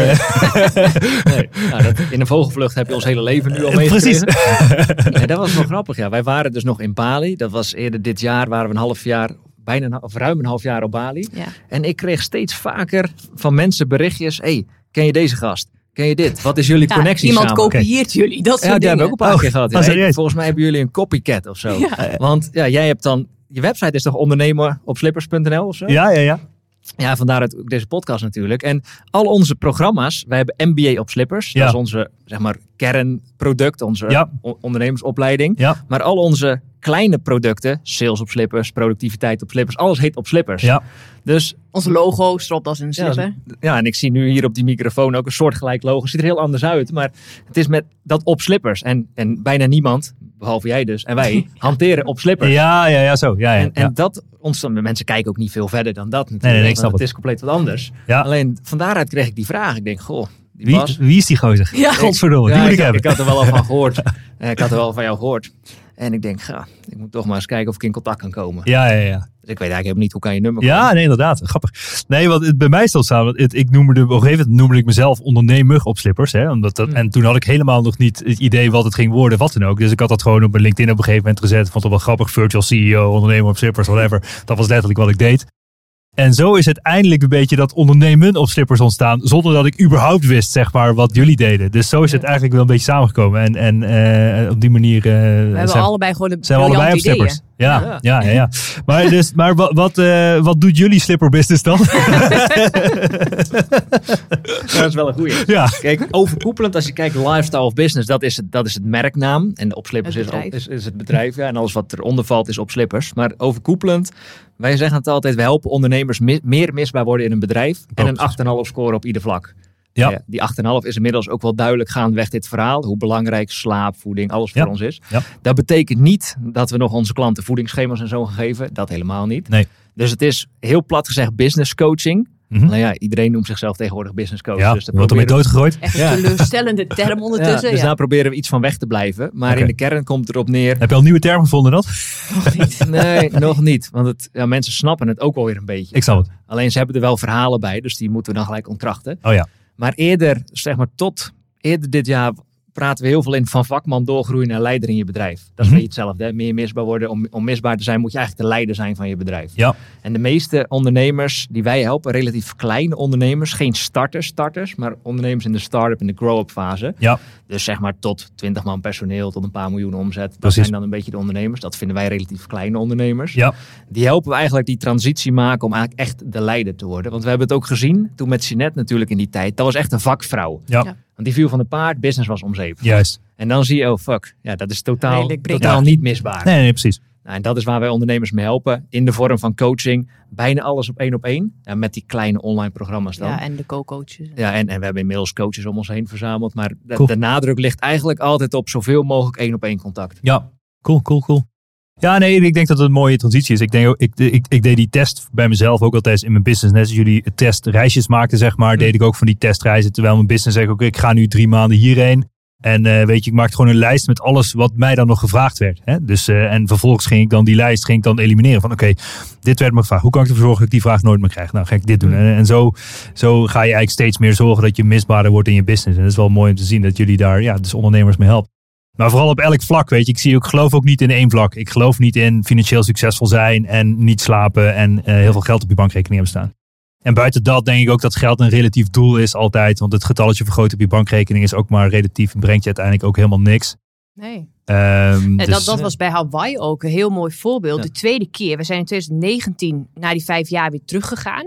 Nee. Nou, dat, in een vogelvlucht heb je ons hele leven nu al Precies. meegekregen. Nee, dat was wel grappig. Ja. Wij waren dus nog in Bali. Dat was eerder dit jaar, waren we een half jaar, bijna een, of ruim een half jaar op Bali. Ja. En ik kreeg steeds vaker van mensen berichtjes. Hey, ken je deze gast? Ken je dit? Wat is jullie Ja, connectie iemand samen? kopieert jullie, dat soort Ja, die dingen. hebben we ook een paar Oh, keer gehad. Ja. oh, Hey, serieus? volgens mij hebben jullie een copycat of zo. Ja. Want ja, jij hebt dan... Je website is toch ondernemer op slippers punt n l of zo? Ja, ja, ja. Ja, vandaar het, ook deze podcast natuurlijk. En al onze programma's, wij hebben M B A op Slippers. Ja. Dat is onze, zeg maar, kernproduct, onze Ja. o- ondernemersopleiding. Ja. Maar al onze kleine producten, sales op slippers, productiviteit op slippers, alles heet op slippers. Ja. Dus Onze logo, strop als een slipper. Ja, ja, en ik zie nu hier op die microfoon ook een soortgelijk logo. Ziet er heel anders uit, maar het is met dat op slippers. En, en bijna niemand, behalve jij dus, en wij, hanteren op slippers. Ja, ja, ja, zo. Ja, ja, En, en ja. dat ontstaat. Mensen kijken ook niet veel verder dan dat natuurlijk. Nee, nee, nee, ik want snap het het. is compleet wat anders. Ja. Alleen van daaruit kreeg ik die vraag. Ik denk, goh, die Wie, Bas. wie is die gozer? Ja. Godverdomme, Ja, die moet ik, ik, hebben. ik had er wel al van gehoord. Eh, ik had er wel van jou gehoord. En ik denk, ga, ik moet toch maar eens kijken of ik in contact kan komen. Ja, ja, ja. Dus ik weet eigenlijk helemaal niet hoe kan je nummer komen. Ja, nee, inderdaad. Grappig. Nee, want het bij mij stond samen. Het, ik noemde, op een gegeven moment noemde ik mezelf ondernemer op slippers. Hè, omdat dat, Mm. En toen had ik helemaal nog niet het idee wat het ging worden, wat dan ook. Dus ik had dat gewoon op mijn LinkedIn op een gegeven moment gezet. Vond het wel grappig. Virtual C E O, ondernemer op slippers, whatever. Dat was letterlijk wat ik deed. En zo is uiteindelijk een beetje dat ondernemen op slippers ontstaan. Zonder dat ik überhaupt wist, zeg maar, wat jullie deden. Dus zo is het eigenlijk wel een beetje samengekomen. En, en uh, op die manier... Uh, We hebben zijn, allebei gewoon een zijn we allebei op ideeën. slippers. Ja, Ja. ja, ja. ja. Maar, dus, maar wat, wat, uh, wat doet jullie slipper business dan? Dat is wel een goeie. Ja. Kijk, overkoepelend als je kijkt lifestyle of business, dat is het, dat is het merknaam. En op slippers Het is, bedrijf. is, is het bedrijf. Ja, en alles wat eronder valt is op slippers. Maar overkoepelend, wij zeggen het altijd, we helpen ondernemers mi- meer misbaar worden in een bedrijf. En een acht komma vijf score op ieder vlak. Ja. Ja, die acht komma vijf is inmiddels ook wel duidelijk gaandeweg dit verhaal. Hoe belangrijk slaap, voeding, alles voor Ja. ons is. Ja. Dat betekent niet dat we nog onze klanten voedingsschema's en zo gaan geven. Dat helemaal niet. Nee. Dus het is heel plat gezegd business coaching. Mhm. Nou ja, iedereen noemt zichzelf tegenwoordig business coach. Ja, dus je daar wordt ermee proberen, doodgegooid. Echt Ja. een teleurstellende term ondertussen. ja, dus Ja, daar proberen we iets van weg te blijven. Maar Oké. in de kern komt het erop neer. Heb je al een nieuwe term gevonden dan? nog niet. Nee, nog niet. Want het, ja, mensen snappen het ook wel weer een beetje. Ik snap het. Alleen ze hebben er wel verhalen bij. Dus die moeten we dan gelijk ontkrachten. Oh ja. Maar eerder, zeg maar tot eerder dit jaar praten we heel veel in van vakman doorgroeien naar leider in je bedrijf. Dat is Mhm. een beetje hetzelfde. Hè? Meer misbaar worden. Om, om misbaar te zijn moet je eigenlijk de leider zijn van je bedrijf. Ja. En de meeste ondernemers die wij helpen, relatief kleine ondernemers, geen starters, starters, maar ondernemers in de start-up en de grow-up fase. Ja. Dus zeg maar tot twintig man personeel, tot een paar miljoen omzet. Dat Precies. zijn dan een beetje de ondernemers. Dat vinden wij relatief kleine ondernemers. Ja. Die helpen we eigenlijk die transitie maken om eigenlijk echt de leider te worden. Want we hebben het ook gezien, toen met Jeanette natuurlijk in die tijd. Dat was echt een vakvrouw. Ja. Ja. Want die viel van de paard, business was om zeep. Juist. En dan zie je, oh fuck, ja, dat is totaal, Redelijk breed. totaal Ja. niet misbaar. Nee, nee, precies. Nou, en dat is waar wij ondernemers mee helpen. In de vorm van coaching. Bijna alles op één op één. Ja, met die kleine online programma's dan. Ja, en de co-coaches. Ja, en, en we hebben inmiddels coaches om ons heen verzameld. Maar de, Cool. de nadruk ligt eigenlijk altijd op zoveel mogelijk één op één contact. Ja, cool, cool, cool. Ja, nee, ik denk dat het een mooie transitie is. Ik, denk, ook- ik, ik, ik deed die test bij mezelf ook altijd in mijn business. Net als jullie testreisjes maakten, zeg maar, deed ik ook van die testreizen. Terwijl mijn business zegt, oké, ik ga nu drie maanden hierheen. En uh, weet je, ik maakte gewoon een lijst met alles wat mij dan nog gevraagd werd. Hè? Dus, uh, en vervolgens ging ik dan die lijst ging ik dan elimineren. Van oké, okay, dit werd me gevraagd. Hoe kan ik ervoor zorgen dat ik die vraag nooit meer krijg? Nou, ga ik dit doen. En, en zo, zo ga je eigenlijk steeds meer zorgen dat je misbaarder wordt in je business. En dat is wel mooi om te zien dat jullie daar, ja, dus ondernemers mee helpen. Maar vooral op elk vlak, weet je. Ik, zie, ik geloof ook niet in één vlak. Ik geloof niet in financieel succesvol zijn en niet slapen en uh, heel veel geld op je bankrekening hebben staan. En buiten dat denk ik ook dat geld een relatief doel is altijd. Want het getalletje vergroten op je bankrekening is ook maar relatief. En brengt je uiteindelijk ook helemaal niks. Nee. Um, Nee, dus, dat, dat was bij Hawaii ook een heel mooi voorbeeld. Ja. De tweede keer. We zijn in twintig negentien na die vijf jaar weer teruggegaan.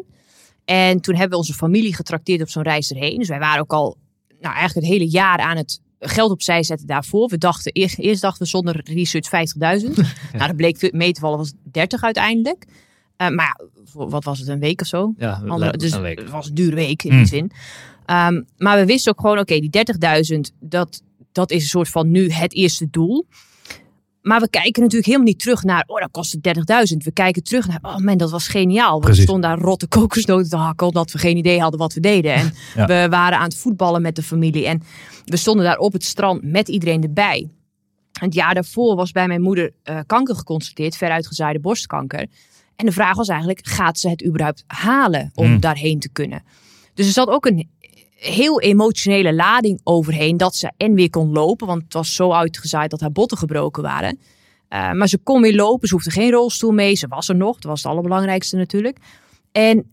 En toen hebben we onze familie getrakteerd op zo'n reis erheen. Dus wij waren ook al nou, eigenlijk het hele jaar aan het geld opzij zetten daarvoor. We dachten, eerst, eerst dachten we zonder research vijftigduizend. Nou, dat bleek mee te vallen, was dertig uiteindelijk. Uh, maar ja, voor, wat was het, een week of zo? Ja, Andere, dus een week. het was een dure week in Mm. die zin. Um, maar we wisten ook gewoon, oké, okay, die dertigduizend, dat, dat is een soort van nu het eerste doel. Maar we kijken natuurlijk helemaal niet terug naar, oh, dat kostte dertigduizend. We kijken terug naar, oh man, dat was geniaal. Want Precies. we stonden daar rotte kokosnoten te hakken, omdat we geen idee hadden wat we deden. En Ja. we waren aan het voetballen met de familie. En we stonden daar op het strand met iedereen erbij. Het jaar daarvoor was bij mijn moeder uh, kanker geconstateerd, veruitgezaaide borstkanker. En de vraag was eigenlijk, gaat ze het überhaupt halen om Mm. daarheen te kunnen? Dus er zat ook een heel emotionele lading overheen dat ze en weer kon lopen. Want het was zo uitgezaaid dat haar botten gebroken waren. Uh, maar ze kon weer lopen, ze hoefde geen rolstoel mee. Ze was er nog, dat was het allerbelangrijkste natuurlijk. En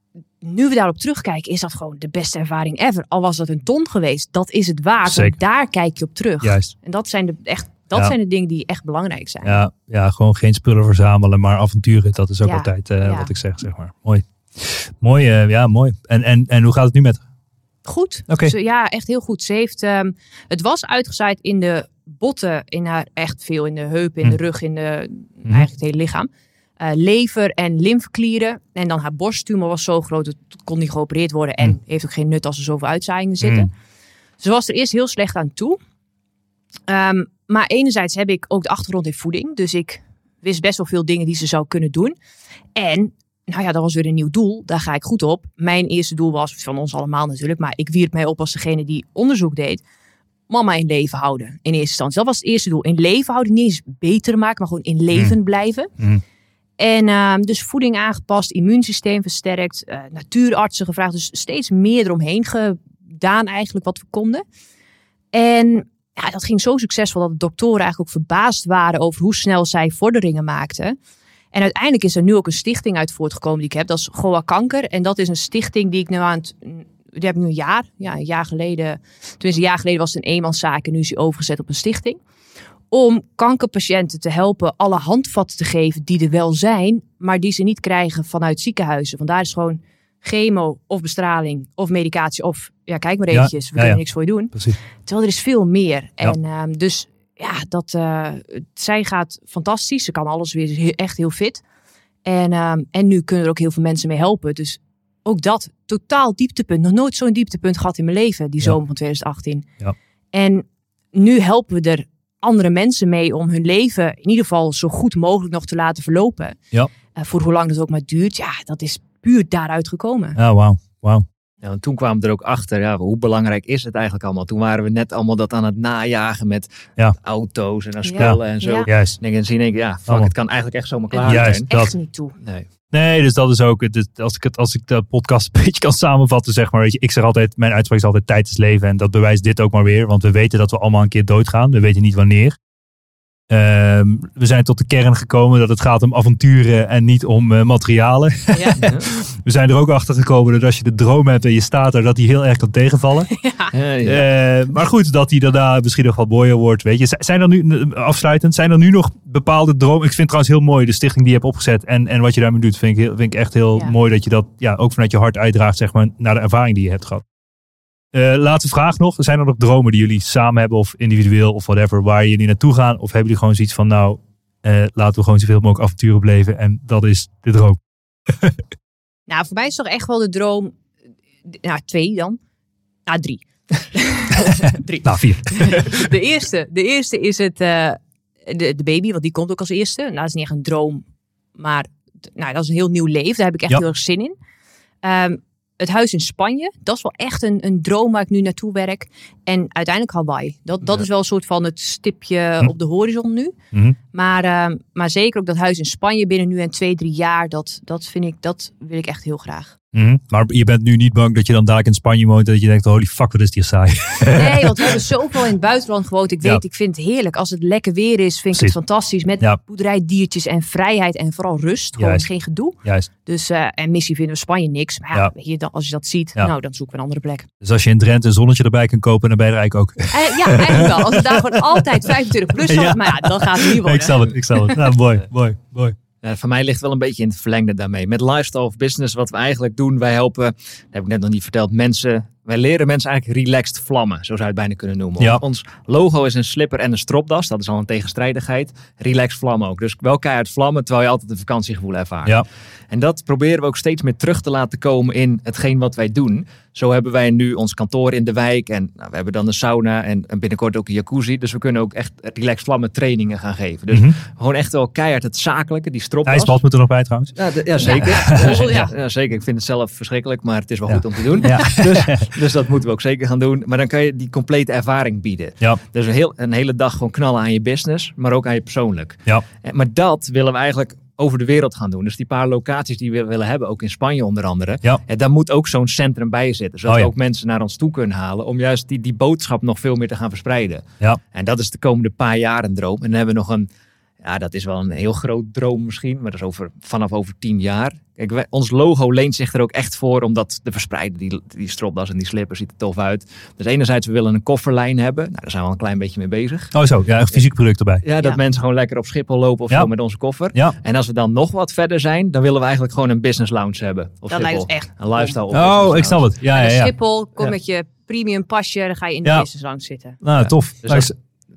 nu we daarop terugkijken, is dat gewoon de beste ervaring ever. Al was dat een ton geweest, dat is het waard. Zeker. Want daar kijk je op terug. Juist. En dat zijn de, echt, dat Ja. zijn de dingen die echt belangrijk zijn. Ja, ja, gewoon geen spullen verzamelen, maar avonturen. Dat is ook Ja. altijd uh, Ja. wat ik zeg, zeg maar. Mooi. Mooi, uh, ja, mooi. En, en, en hoe gaat het nu met haar? Goed. Oké. Ze, ja, echt heel goed. Ze heeft, um, het was uitgezaaid in de botten in haar, echt veel in de heupen, in de rug, in de, Mm. eigenlijk het hele lichaam. Uh, lever en lymfeklieren. En dan haar borsttumor was zo groot, dat kon niet geopereerd worden. En Mm. heeft ook geen nut als er zoveel uitzaaiingen zitten. Mm. Ze was er eerst heel slecht aan toe. Um, maar enerzijds heb ik ook de achtergrond in voeding. Dus ik wist best wel veel dingen die ze zou kunnen doen. En nou ja, dat was weer een nieuw doel. Daar ga ik goed op. Mijn eerste doel was, van ons allemaal natuurlijk, maar ik wierp mij op als degene die onderzoek deed. Mama in leven houden, in eerste instantie. Dat was het eerste doel. In leven houden, niet eens beter maken, maar gewoon in leven mm. blijven. Mm. En uh, dus voeding aangepast, immuunsysteem versterkt, uh, natuurartsen gevraagd. Dus steeds meer eromheen gedaan eigenlijk wat we konden. En ja, dat ging zo succesvol dat de doktoren eigenlijk ook verbaasd waren over hoe snel zij vorderingen maakten. En uiteindelijk is er nu ook een stichting uit voortgekomen die ik heb. Dat is G O A Kanker. En dat is een stichting die ik nu aan het... Die heb ik nu een jaar, ja, een jaar geleden. Tenminste, een jaar geleden was het een eenmanszaak en nu is die overgezet op een stichting. Om kankerpatiënten te helpen alle handvatten te geven die er wel zijn, maar die ze niet krijgen vanuit ziekenhuizen. Want daar is gewoon chemo of bestraling of medicatie of, ja, kijk maar eventjes, we ja, kunnen ja. niks voor je doen. Precies. Terwijl er is veel meer. Ja. En um, dus ja, dat, uh, zij gaat fantastisch. Ze kan alles weer he- echt heel fit. En, um, en nu kunnen er ook heel veel mensen mee helpen. Dus ook dat, totaal dieptepunt. Nog nooit zo'n dieptepunt gehad in mijn leven, die Ja. zomer van twintig achttien. Ja. En nu helpen we er andere mensen mee om hun leven in ieder geval zo goed mogelijk nog te laten verlopen. Ja. Uh, voor hoe lang dat ook maar duurt. Ja, dat is puur daaruit gekomen. Ja, wauw. Wauw. Ja, en toen kwamen we er ook achter, ja, hoe belangrijk is het eigenlijk allemaal? Toen waren we net allemaal dat aan het najagen met Ja. auto's en spullen en zo. Ja. Juist. En dan zie ik, ja, fuck, Allemaal. het kan eigenlijk echt zomaar klaar Juist. zijn. dat- Echt niet toe. Nee. Nee, dus dat is ook, het, als, ik het, als ik de podcast een beetje kan samenvatten, zeg maar, weet je, ik zeg altijd, mijn uitspraak is altijd tijd is leven en dat bewijst dit ook maar weer, want we weten dat we allemaal een keer doodgaan, we weten niet wanneer. Um, we zijn tot de kern gekomen dat het gaat om avonturen en niet om uh, materialen. Ja. We zijn er ook achter gekomen dat als je de droom hebt en je staat er, dat die heel erg kan tegenvallen. Ja, ja. Uh, maar goed, dat die daarna misschien nog wat mooier wordt. Weet je. Zijn er nu, afsluitend, zijn er nu nog bepaalde dromen? Ik vind trouwens heel mooi de stichting die je hebt opgezet en, en wat je daarmee doet. Vind ik, heel, vind ik echt heel Ja. mooi dat je dat ja, ook vanuit je hart uitdraagt, zeg maar, naar de ervaring die je hebt gehad. Uh, laatste vraag nog. Zijn er nog dromen die jullie samen hebben of individueel of whatever, waar jullie naartoe gaan? Of hebben jullie gewoon zoiets van, nou, uh, laten we gewoon zoveel mogelijk avonturen beleven en dat is de droom? Nou, voor mij is toch echt wel de droom. Nou, twee dan. Nou, drie. drie. Nou, vier. De eerste, de eerste is het, uh, de, de baby, want die komt ook als eerste. Nou, dat is niet echt een droom, maar nou, dat is een heel nieuw leven. Daar heb ik echt Ja. heel erg zin in. Um, het huis in Spanje, dat is wel echt een, een droom waar ik nu naartoe werk. En uiteindelijk Hawaii. Dat, dat Ja. is wel een soort van het stipje Hm. op de horizon nu. Mm-hmm. Maar, um, maar zeker ook dat huis in Spanje binnen nu en twee, drie jaar. Dat, dat vind ik, dat wil ik echt heel graag. Mm-hmm. Maar je bent nu niet bang dat je dan dadelijk in Spanje woont en dat je denkt, holy fuck, wat is die saai. Nee, want we hebben zoveel in het buitenland gewoond. Ik weet, Ja. ik vind het heerlijk. Als het lekker weer is, vind ik Precies. het fantastisch. Met Ja. boerderijdiertjes en vrijheid en vooral rust. Gewoon Juist. geen gedoe. Juist. Dus, uh, en missie vinden we Spanje niks. Maar ja, Ja. weet je, dan, als je dat ziet, Ja. nou, dan zoeken we een andere plek. Dus als je in Drenthe een zonnetje erbij kan kopen, dan ben je er eigenlijk ook. Uh, ja, eigenlijk wel. Als het daar gewoon altijd vijfentwintig plus was. Ja. Maar ja, dan gaat het niet worden. Ik snap het, ik snap het. Nou, mooi, mooi, mooi. Ja, voor mij ligt wel een beetje in het verlengde daarmee. Met Lifestyle of Business, wat we eigenlijk doen, wij helpen, dat heb ik net nog niet verteld, mensen, wij leren mensen eigenlijk relaxed vlammen, zo zou je het bijna kunnen noemen. Ja. Ons logo is een slipper en een stropdas, dat is al een tegenstrijdigheid. Relaxed vlammen ook. Dus wel keihard vlammen, terwijl je altijd een vakantiegevoel ervaart. Ja. En dat proberen we ook steeds meer terug te laten komen in hetgeen wat wij doen. Zo hebben wij nu ons kantoor in de wijk en nou, we hebben dan een sauna en, en binnenkort ook een jacuzzi. Dus we kunnen ook echt relaxed vlammen trainingen gaan geven. Dus Mm-hmm. gewoon echt wel keihard het zakelijke, die stropdas. IJsbad moet er nog bij trouwens. Ja, de- ja, zeker. Ja. Ja. Ja. Ja, zeker. Ik vind het zelf verschrikkelijk, maar het is wel Ja. goed om te doen. Ja. Dus, dus dat moeten we ook zeker gaan doen. Maar dan kan je die complete ervaring bieden. Ja. Dus een, heel, een hele dag gewoon knallen aan je business, maar ook aan je persoonlijk. Ja. En- Maar dat willen we eigenlijk over de wereld gaan doen. Dus die paar locaties die we willen hebben, ook in Spanje onder andere. Ja. En daar moet ook zo'n centrum bij zitten. Zodat Oh, ja. we ook mensen naar ons toe kunnen halen. Om juist die, die boodschap nog veel meer te gaan verspreiden. Ja. En dat is de komende paar jaar een droom. En dan hebben we nog een, ja, dat is wel een heel groot droom misschien. Maar dat is over, vanaf over tien jaar. Kijk, wij, ons logo leent zich er ook echt voor om dat te verspreiden. Die, die stropdas en die slippers ziet er tof uit. Dus enerzijds, we willen een kofferlijn hebben. Nou, daar zijn we al een klein beetje mee bezig. Oh zo, ja, echt fysiek product erbij. Ja, dat Ja. mensen gewoon lekker op Schiphol lopen of Ja. zo met onze koffer. Ja. En als we dan nog wat verder zijn, dan willen we eigenlijk gewoon een business lounge hebben. Op Dat lijkt Schiphol. ons echt Een lifestyle. of Oh, business ik snap lounge. het. Ja, En ja, de ja. Schiphol, kom Ja. met je premium pasje, dan ga je in de Ja. business lounge zitten. Nou, Ja. tof. Dus Nou, dat-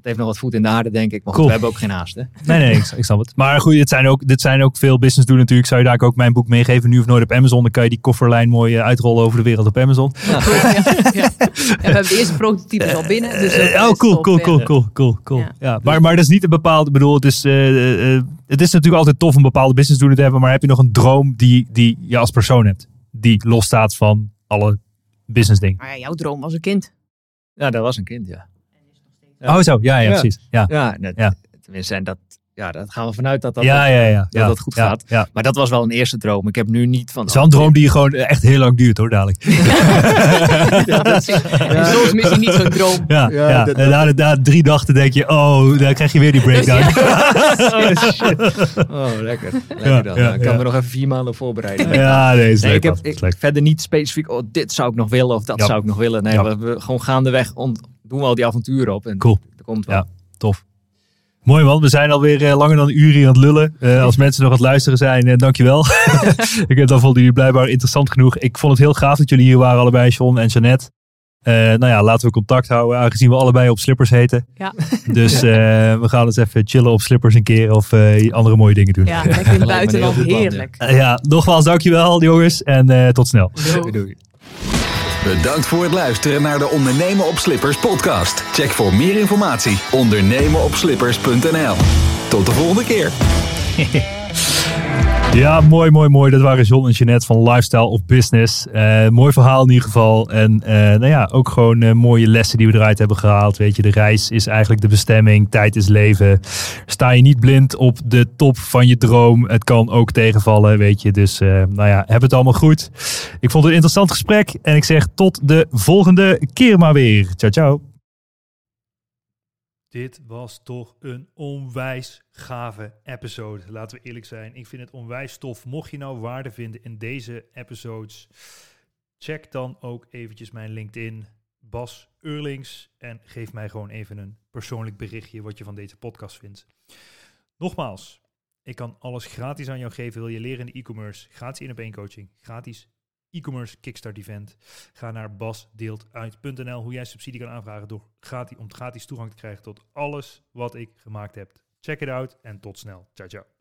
heeft nog wat voet in de aarde, denk ik. Maar goed, Cool. we hebben ook geen haast, hè? Nee, nee, ik, ik snap het. Maar goed, dit zijn ook, dit zijn ook veel business doen natuurlijk. Zou je daar ook mijn boek meegeven, nu of nooit op Amazon. Dan kan je die kofferlijn mooi uh, uitrollen over de wereld op Amazon. Ja, ja. En we hebben de eerste prototypes al binnen. Dus dat Uh, oh, is cool, top, cool, ja. cool, cool, cool, cool. Ja. Ja. maar, maar dat is niet een bepaalde, ik bedoel, het is, uh, uh, het is natuurlijk altijd tof om bepaalde business doen te hebben. Maar heb je nog een droom die, die je als persoon hebt? Die losstaat van alle business dingen. Maar ja, jouw droom als een kind. Ja, dat was een kind, ja. Ja. Oh zo, ja, ja, Ja. precies. Ja, Ja, dat, Ja. tenminste, en dat, ja, dat gaan we vanuit dat dat, ja, ja, ja, dat, ja, dat goed ja, gaat. Ja. Maar dat was wel een eerste droom. Ik heb nu niet van... Het is wel een droom die gewoon echt heel lang duurt hoor, dadelijk. Ja, precies. En soms mis je niet zo'n droom. Ja, Ja, ja. dat- En na, na drie dagen denk je, oh, dan krijg je weer die breakdown. Oh, shit. Oh, lekker. lekker Ja, dan. ja, Dan kan ja. we nog even vier maanden voorbereiden. Ja, nee, is Nee, leuk. ik heb man. Is ik, leuk. verder niet specifiek, oh, dit zou ik nog willen of dat Ja. zou ik nog willen. Nee, Ja. we, we gewoon gaandeweg ont, doen we al die avonturen op. En Cool. dat komt wel. Ja. Tof. Mooi man, we zijn alweer uh, langer dan een uur hier aan het lullen. Uh, als mensen nog aan het luisteren zijn, uh, dankjewel. Ik heb dan vonden jullie blijkbaar interessant genoeg. Ik vond het heel gaaf dat jullie hier waren allebei, John en Jeannette. Uh, nou ja, laten we contact houden, aangezien we allebei op Slippers heten. Ja, Dus uh, we gaan eens even chillen op Slippers een keer of uh, andere mooie dingen doen. ja lekker in het me een buitenland. heel goed plan, Heerlijk. Uh, ja, nogmaals dankjewel jongens en uh, tot snel. Yo. Doei. Bedankt voor het luisteren naar de Ondernemen op Slippers podcast. Check voor meer informatie ondernemen op slippers punt n l. Tot de volgende keer. Ja, mooi, mooi, mooi. Dat waren John en Jeannette van Lifestyle of Business. Uh, mooi verhaal in ieder geval. En uh, nou ja, ook gewoon uh, mooie lessen die we eruit hebben gehaald. Weet je, de reis is eigenlijk de bestemming. Tijd is leven. Sta je niet blind op de top van je droom. Het kan ook tegenvallen, weet je. Dus uh, nou ja, heb het allemaal goed. Ik vond het een interessant gesprek. En ik zeg tot de volgende keer maar weer. Ciao, ciao. Dit was toch een onwijs gave episode. Laten we eerlijk zijn. Ik vind het onwijs tof. Mocht je nou waarde vinden in deze episodes, check dan ook eventjes mijn LinkedIn, Bas Eurlings, en geef mij gewoon even een persoonlijk berichtje wat je van deze podcast vindt. Nogmaals, ik kan alles gratis aan jou geven. Wil je leren in de e-commerce? Gratis één op één coaching. Gratis e-commerce kickstart event. Ga naar basdeeltuit punt n l hoe jij subsidie kan aanvragen door gratis, om gratis toegang te krijgen tot alles wat ik gemaakt heb. Check it out en tot snel. Ciao, ciao.